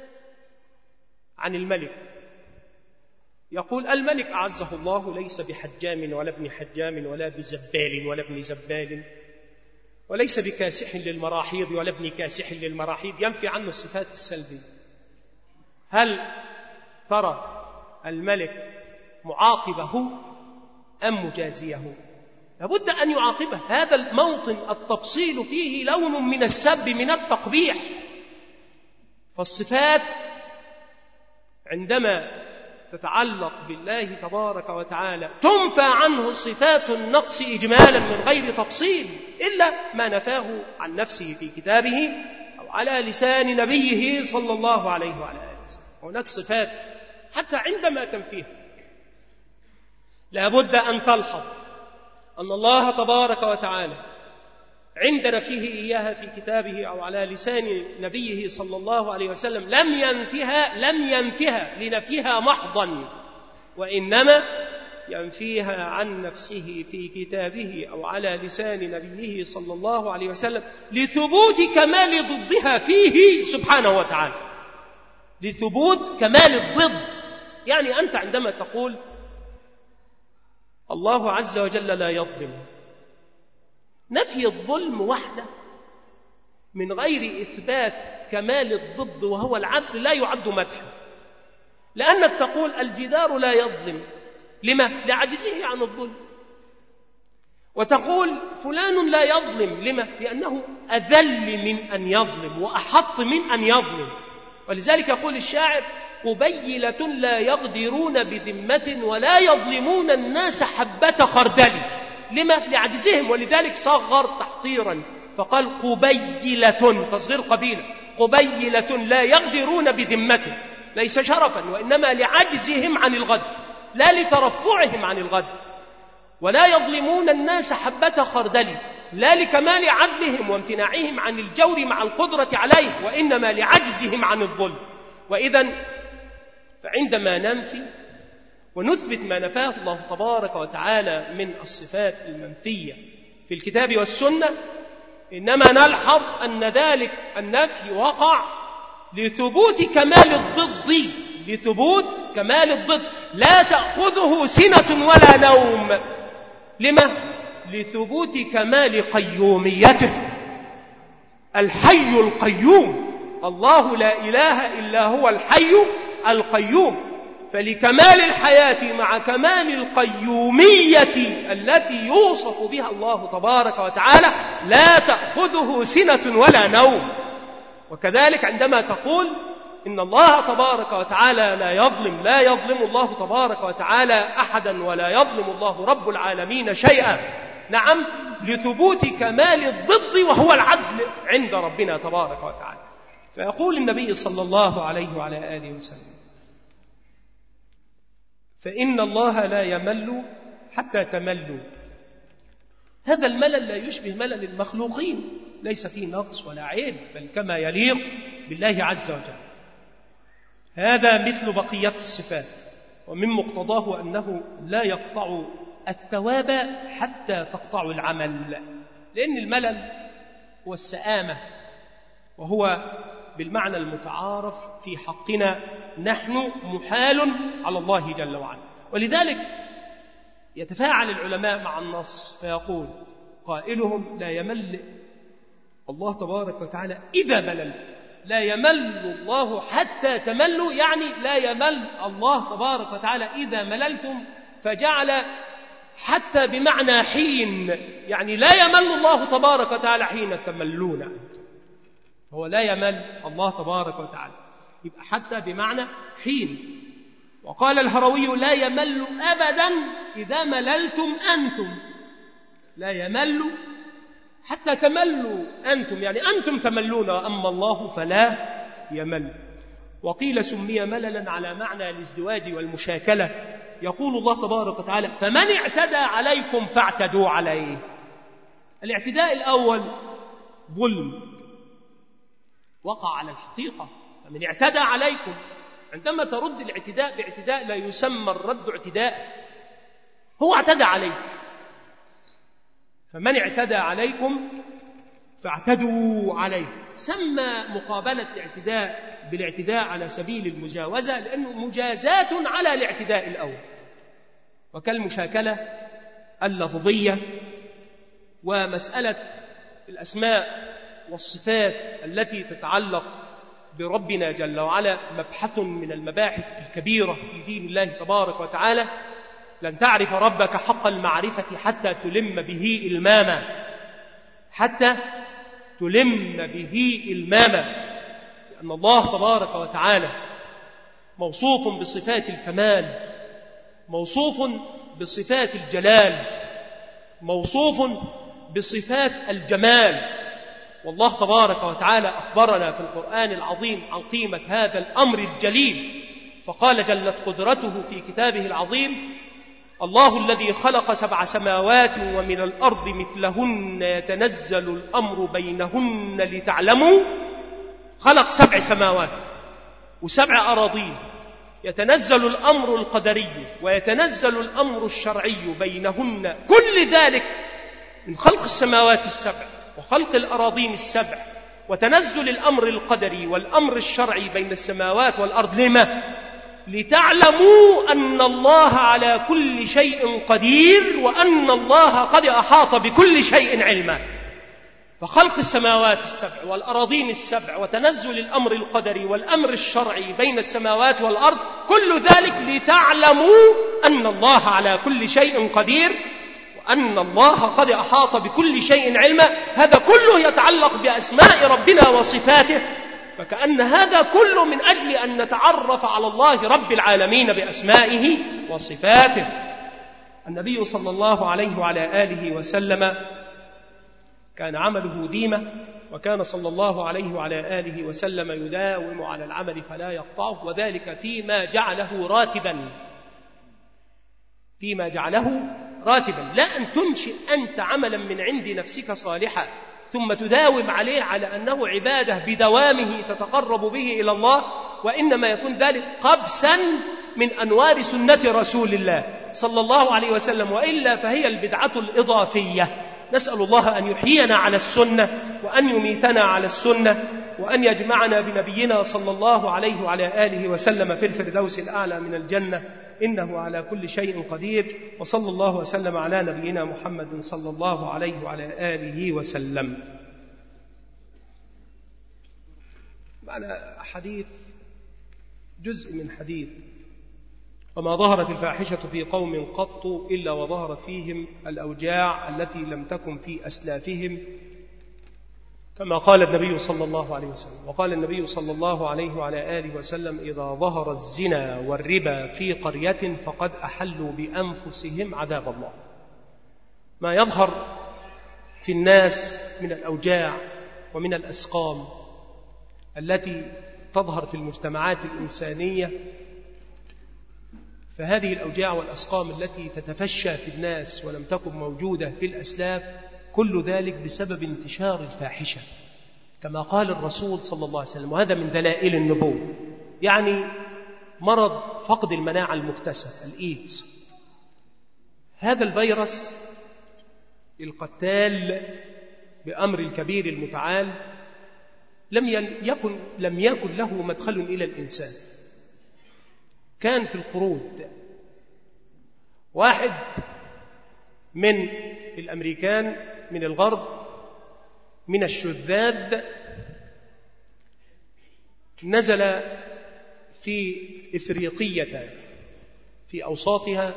A: عن الملك، يقول الملك أعزه الله ليس بحجام ولا ابن حجام ولا بزبال ولا ابن زبال، وليس بكاسح للمراحيض ولا ابن كاسح للمراحيض، ينفي عنه الصفات السلبية. هل ترى الملك معاقبه أم مجازيه؟ لابد أن يعاقبه. هذا الموطن التفصيل فيه لون من السب من التقبيح. فالصفات عندما تتعلق بالله تبارك وتعالى تنفى عنه صفات النقص إجمالا من غير تفصيل إلا ما نفاه عن نفسه في كتابه أو على لسان نبيه صلى الله عليه وعلى آله وسلم. هناك صفات حتى عندما تنفيها لا بد أن تلحظ أن الله تبارك وتعالى عند نفيه إياها في كتابه أو على لسان نبيه صلى الله عليه وسلم لم ينفها لم ينفها لنفيها محضا، وإنما ينفيها عن نفسه في كتابه أو على لسان نبيه صلى الله عليه وسلم لثبوت كمال ضدها فيه سبحانه وتعالى، لثبوت كمال الضد. يعني أنت عندما تقول الله عز وجل لا يظلم، نفي الظلم وحده من غير إثبات كمال الضد وهو العدل لا يعد مدحا، لأنك تقول الجدار لا يظلم، لما؟ لعجزه عن الظلم. وتقول فلان لا يظلم، لما؟ لأنه أذل من أن يظلم وأحط من أن يظلم. ولذلك يقول الشاعر قبيلة لا يغدرون بذمة ولا يظلمون الناس حبة خردل، لما؟ لعجزهم. ولذلك صغر تحقيرا فقال قبيلة، تصغير قبيلة، قبيلة لا يغدرون بذمة، ليس شرفا وإنما لعجزهم عن الغدر لا لترفعهم عن الغدر. ولا يظلمون الناس حبة خردل، لا لكمال عدلهم وامتناعهم عن الجور مع القدرة عليه، وإنما لعجزهم عن الظلم. وإذن فعندما ننفي ونثبت ما نفاه الله تبارك وتعالى من الصفات المنفية في الكتاب والسنة، إنما نلحظ أن ذلك النفي وقع لثبوت كمال الضد، لثبوت كمال الضد لا تأخذه سنة ولا نوم. لما؟ لثبوت كمال قيوميته، الحي القيوم، الله لا إله إلا هو الحي القيوم. فلكمال الحياة مع كمال القيومية التي يوصف بها الله تبارك وتعالى لا تأخذه سنة ولا نوم. وكذلك عندما تقول إن الله تبارك وتعالى لا يظلم، لا يظلم الله تبارك وتعالى أحدا ولا يظلم الله رب العالمين شيئا، نعم، لثبوت كمال الضد وهو العدل عند ربنا تبارك وتعالى. فيقول النبي صلى الله عليه وعلى آله وسلم فإن الله لا يمل حتى تملوا. هذا الملل لا يشبه ملل المخلوقين، ليس فيه نقص ولا عيب، بل كما يليق بالله عز وجل. هذا مثل بقية الصفات، ومن مقتضاه أنه لا يقطع الثواب حتى تقطع العمل، لأن الملل هو السآمة، وهو بالمعنى المتعارف في حقنا نحن محال على الله جل وعلا. ولذلك يتفاعل العلماء مع النص فيقول قائلهم لا يمل الله تبارك وتعالى إذا مللت، لا يمل الله حتى تملوا، يعني لا يمل الله تبارك وتعالى إذا مللتم، فجعل حتى بمعنى حين، يعني لا يمل الله تبارك وتعالى حين تملون أنتم، هو لا يمل الله تبارك وتعالى، يبقى حتى بمعنى حين. وقال الهروي لا يمل أبدا إذا مللتم أنتم، لا يمل حتى تملوا أنتم، يعني أنتم تملون وأما الله فلا يمل. وقيل سمي مللا على معنى الازدواج والمشاكلة. يقول الله تبارك وتعالى فمن اعتدى عليكم فاعتدوا عليه. الاعتداء الأول ظلم وقع على الحقيقة، فمن اعتدى عليكم، عندما ترد الاعتداء باعتداء لا يسمى الرد اعتداء، هو اعتدى عليك، فمن اعتدى عليكم فاعتدوا عليه. سمى مقابلة الاعتداء بالاعتداء على سبيل المجاوزة لأنه مجازاة على الاعتداء الأول، وكالمشاكلة اللفظية ومسألة الأسماء والصفات التي تتعلق بربنا جل وعلا مبحث من المباحث الكبيرة في دين الله تبارك وتعالى. لن تعرف ربك حق المعرفة حتى تلم به إلماما، حتى تلم به إلماما، لأن الله تبارك وتعالى موصوف بصفات الكمال، موصوف بصفات الجلال، موصوف بصفات الجمال. والله تبارك وتعالى أخبرنا في القرآن العظيم عن قيمة هذا الأمر الجليل، فقال جلت قدرته في كتابه العظيم: الله الذي خلق سبع سماوات ومن الأرض مثلهن يتنزل الأمر بينهن لتعلموا. خلق سبع سماوات وسبع أراضين، يتنزل الأمر القدري ويتنزل الأمر الشرعي بينهن، كل ذلك من خلق السماوات السبع وخلق الأراضين السبع وتنزل الأمر القدري والأمر الشرعي بين السماوات والأرض. لما؟ لتعلموا أن الله على كل شيء قدير وأن الله قد أحاط بكل شيء علما. فخلق السماوات السبع والأراضين السبع وتنزل الأمر القدري والأمر الشرعي بين السماوات والأرض، كل ذلك لتعلموا أن الله على كل شيء قدير وأن الله قد أحاط بكل شيء علما. هذا كله يتعلق بأسماء ربنا وصفاته، فكأن هذا كله من أجل أن نتعرف على الله رب العالمين بأسمائه وصفاته. النبي صلى الله عليه وعلى آله وسلم كان عمله ديمة، وكان صلى الله عليه وعلى آله وسلم يداوم على العمل فلا يقطعه، وذلك فيما جعله راتبا، فيما جعله راتبا. لا أن تنشئ أنت عملا من عند نفسك صالحا ثم تداوم عليه على أنه عبادة بدوامه تتقرب به إلى الله، وإنما يكون ذلك قبسا من أنوار سنة رسول الله صلى الله عليه وسلم، وإلا فهي البدعة الإضافية. نسأل الله أن يحيينا على السنة وأن يميتنا على السنة وأن يجمعنا بنبينا صلى الله عليه وعلى آله وسلم في الفردوس الأعلى من الجنة، إنه على كل شيء قدير. وصلى الله وسلم على نبينا محمد صلى الله عليه وعلى آله وسلم. معنا حديث، جزء من حديث: وما ظهرت الفاحشة في قوم قط إلا وظهرت فيهم الأوجاع التي لم تكن في أسلافهم، كما قال النبي صلى الله عليه وسلم. وقال النبي صلى الله عليه وعلى آله وسلم: إذا ظهر الزنا والربا في قرية فقد أحلوا بأنفسهم عذاب الله. ما يظهر في الناس من الأوجاع ومن الأسقام التي تظهر في المجتمعات الإنسانية، فهذه الأوجاع والأسقام التي تتفشى في الناس ولم تكن موجودة في الأسلاف، كل ذلك بسبب انتشار الفاحشة كما قال الرسول صلى الله عليه وسلم. وهذا من دلائل النبوة، يعني مرض فقد المناعة المكتسب الإيدز، هذا الفيروس القتال بأمر الكبير المتعال لم يكن لم يكن له مدخل إلى الإنسان. كان في القرود واحد من الأمريكان من الغرب من الشذاذ نزل في إفريقية في أوساطها،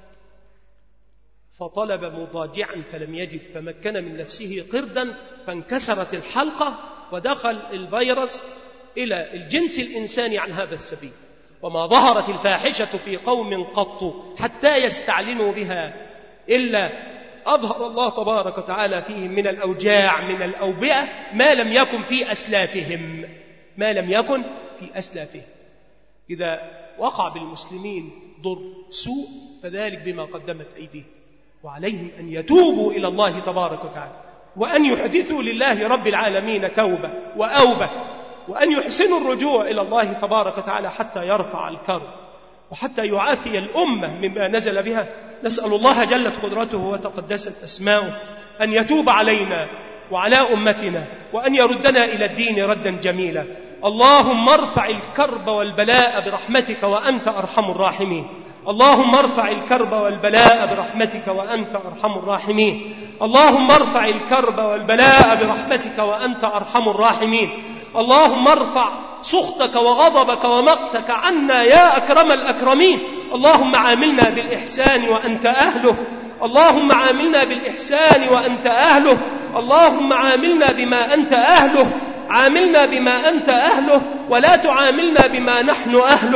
A: فطلب مضاجعا فلم يجد، فمكن من نفسه قردا فانكسرت الحلقة ودخل الفيروس إلى الجنس الإنساني عن هذا السبيل. وما ظهرت الفاحشة في قوم قط حتى يستعلنوا بها إلا أظهر الله تبارك وتعالى فيهم من الأوجاع من الأوبئة ما لم يكن في أسلافهم، ما لم يكن في أسلافهم. إذا وقع بالمسلمين ضر سوء فذلك بما قدمت أيديهم، وعليهم أن يتوبوا إلى الله تبارك وتعالى وأن يحدثوا لله رب العالمين توبة وأوبة، وأن يحسنوا الرجوع إلى الله تبارك وتعالى حتى يرفع الكرب وحتى يعافي الأمة مما نزل بها. نسأل الله جلت قدرته وتقدست أسماؤه أن يتوب علينا وعلى أمتنا وأن يردنا إلى الدين ردا جميلا. اللهم ارفع الكرب والبلاء برحمتك وأنت أرحم الراحمين. اللهم ارفع الكرب والبلاء برحمتك وأنت أرحم الراحمين. اللهم ارفع الكرب والبلاء برحمتك وأنت أرحم الراحمين. اللهم ارفع سخطك وغضبك ومقتك عنا يا أكرم الأكرمين. اللهم عاملنا بالإحسان وأنت أهله. اللهم عاملنا بالإحسان وأنت أهله. اللهم عاملنا بما أنت أهله. عاملنا بما أنت أهله ولا تعاملنا بما نحن أهله.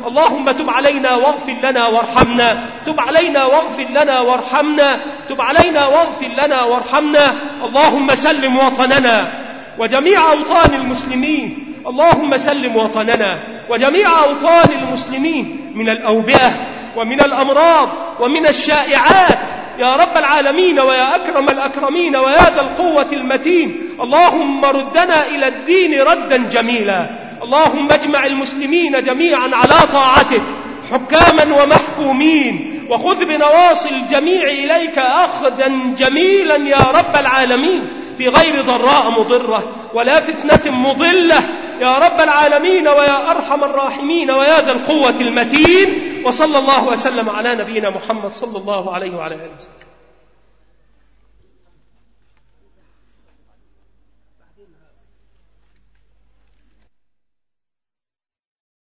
A: اللهم تب علينا واغفر لنا وارحمنا، تب علينا واغفر لنا وارحمنا، تب علينا واغفر لنا وارحمنا. اللهم سلم وطننا وجميع أوطان المسلمين، اللهم سلم وطننا وجميع أوطان المسلمين من الأوبئة ومن الأمراض ومن الشائعات يا رب العالمين ويا أكرم الأكرمين ويا ذا القوة المتين. اللهم ردنا إلى الدين ردا جميلا. اللهم اجمع المسلمين جميعا على طاعتك حكاما ومحكومين، وخذ بنواصي الجميع إليك أخذا جميلا يا رب العالمين، في غير ضراء مضرة ولا فتنة مضلة يا رب العالمين ويا أرحم الراحمين ويا ذا القوة المتين. وصلى الله وسلم على نبينا محمد صلى الله عليه وعلى آله وسلم.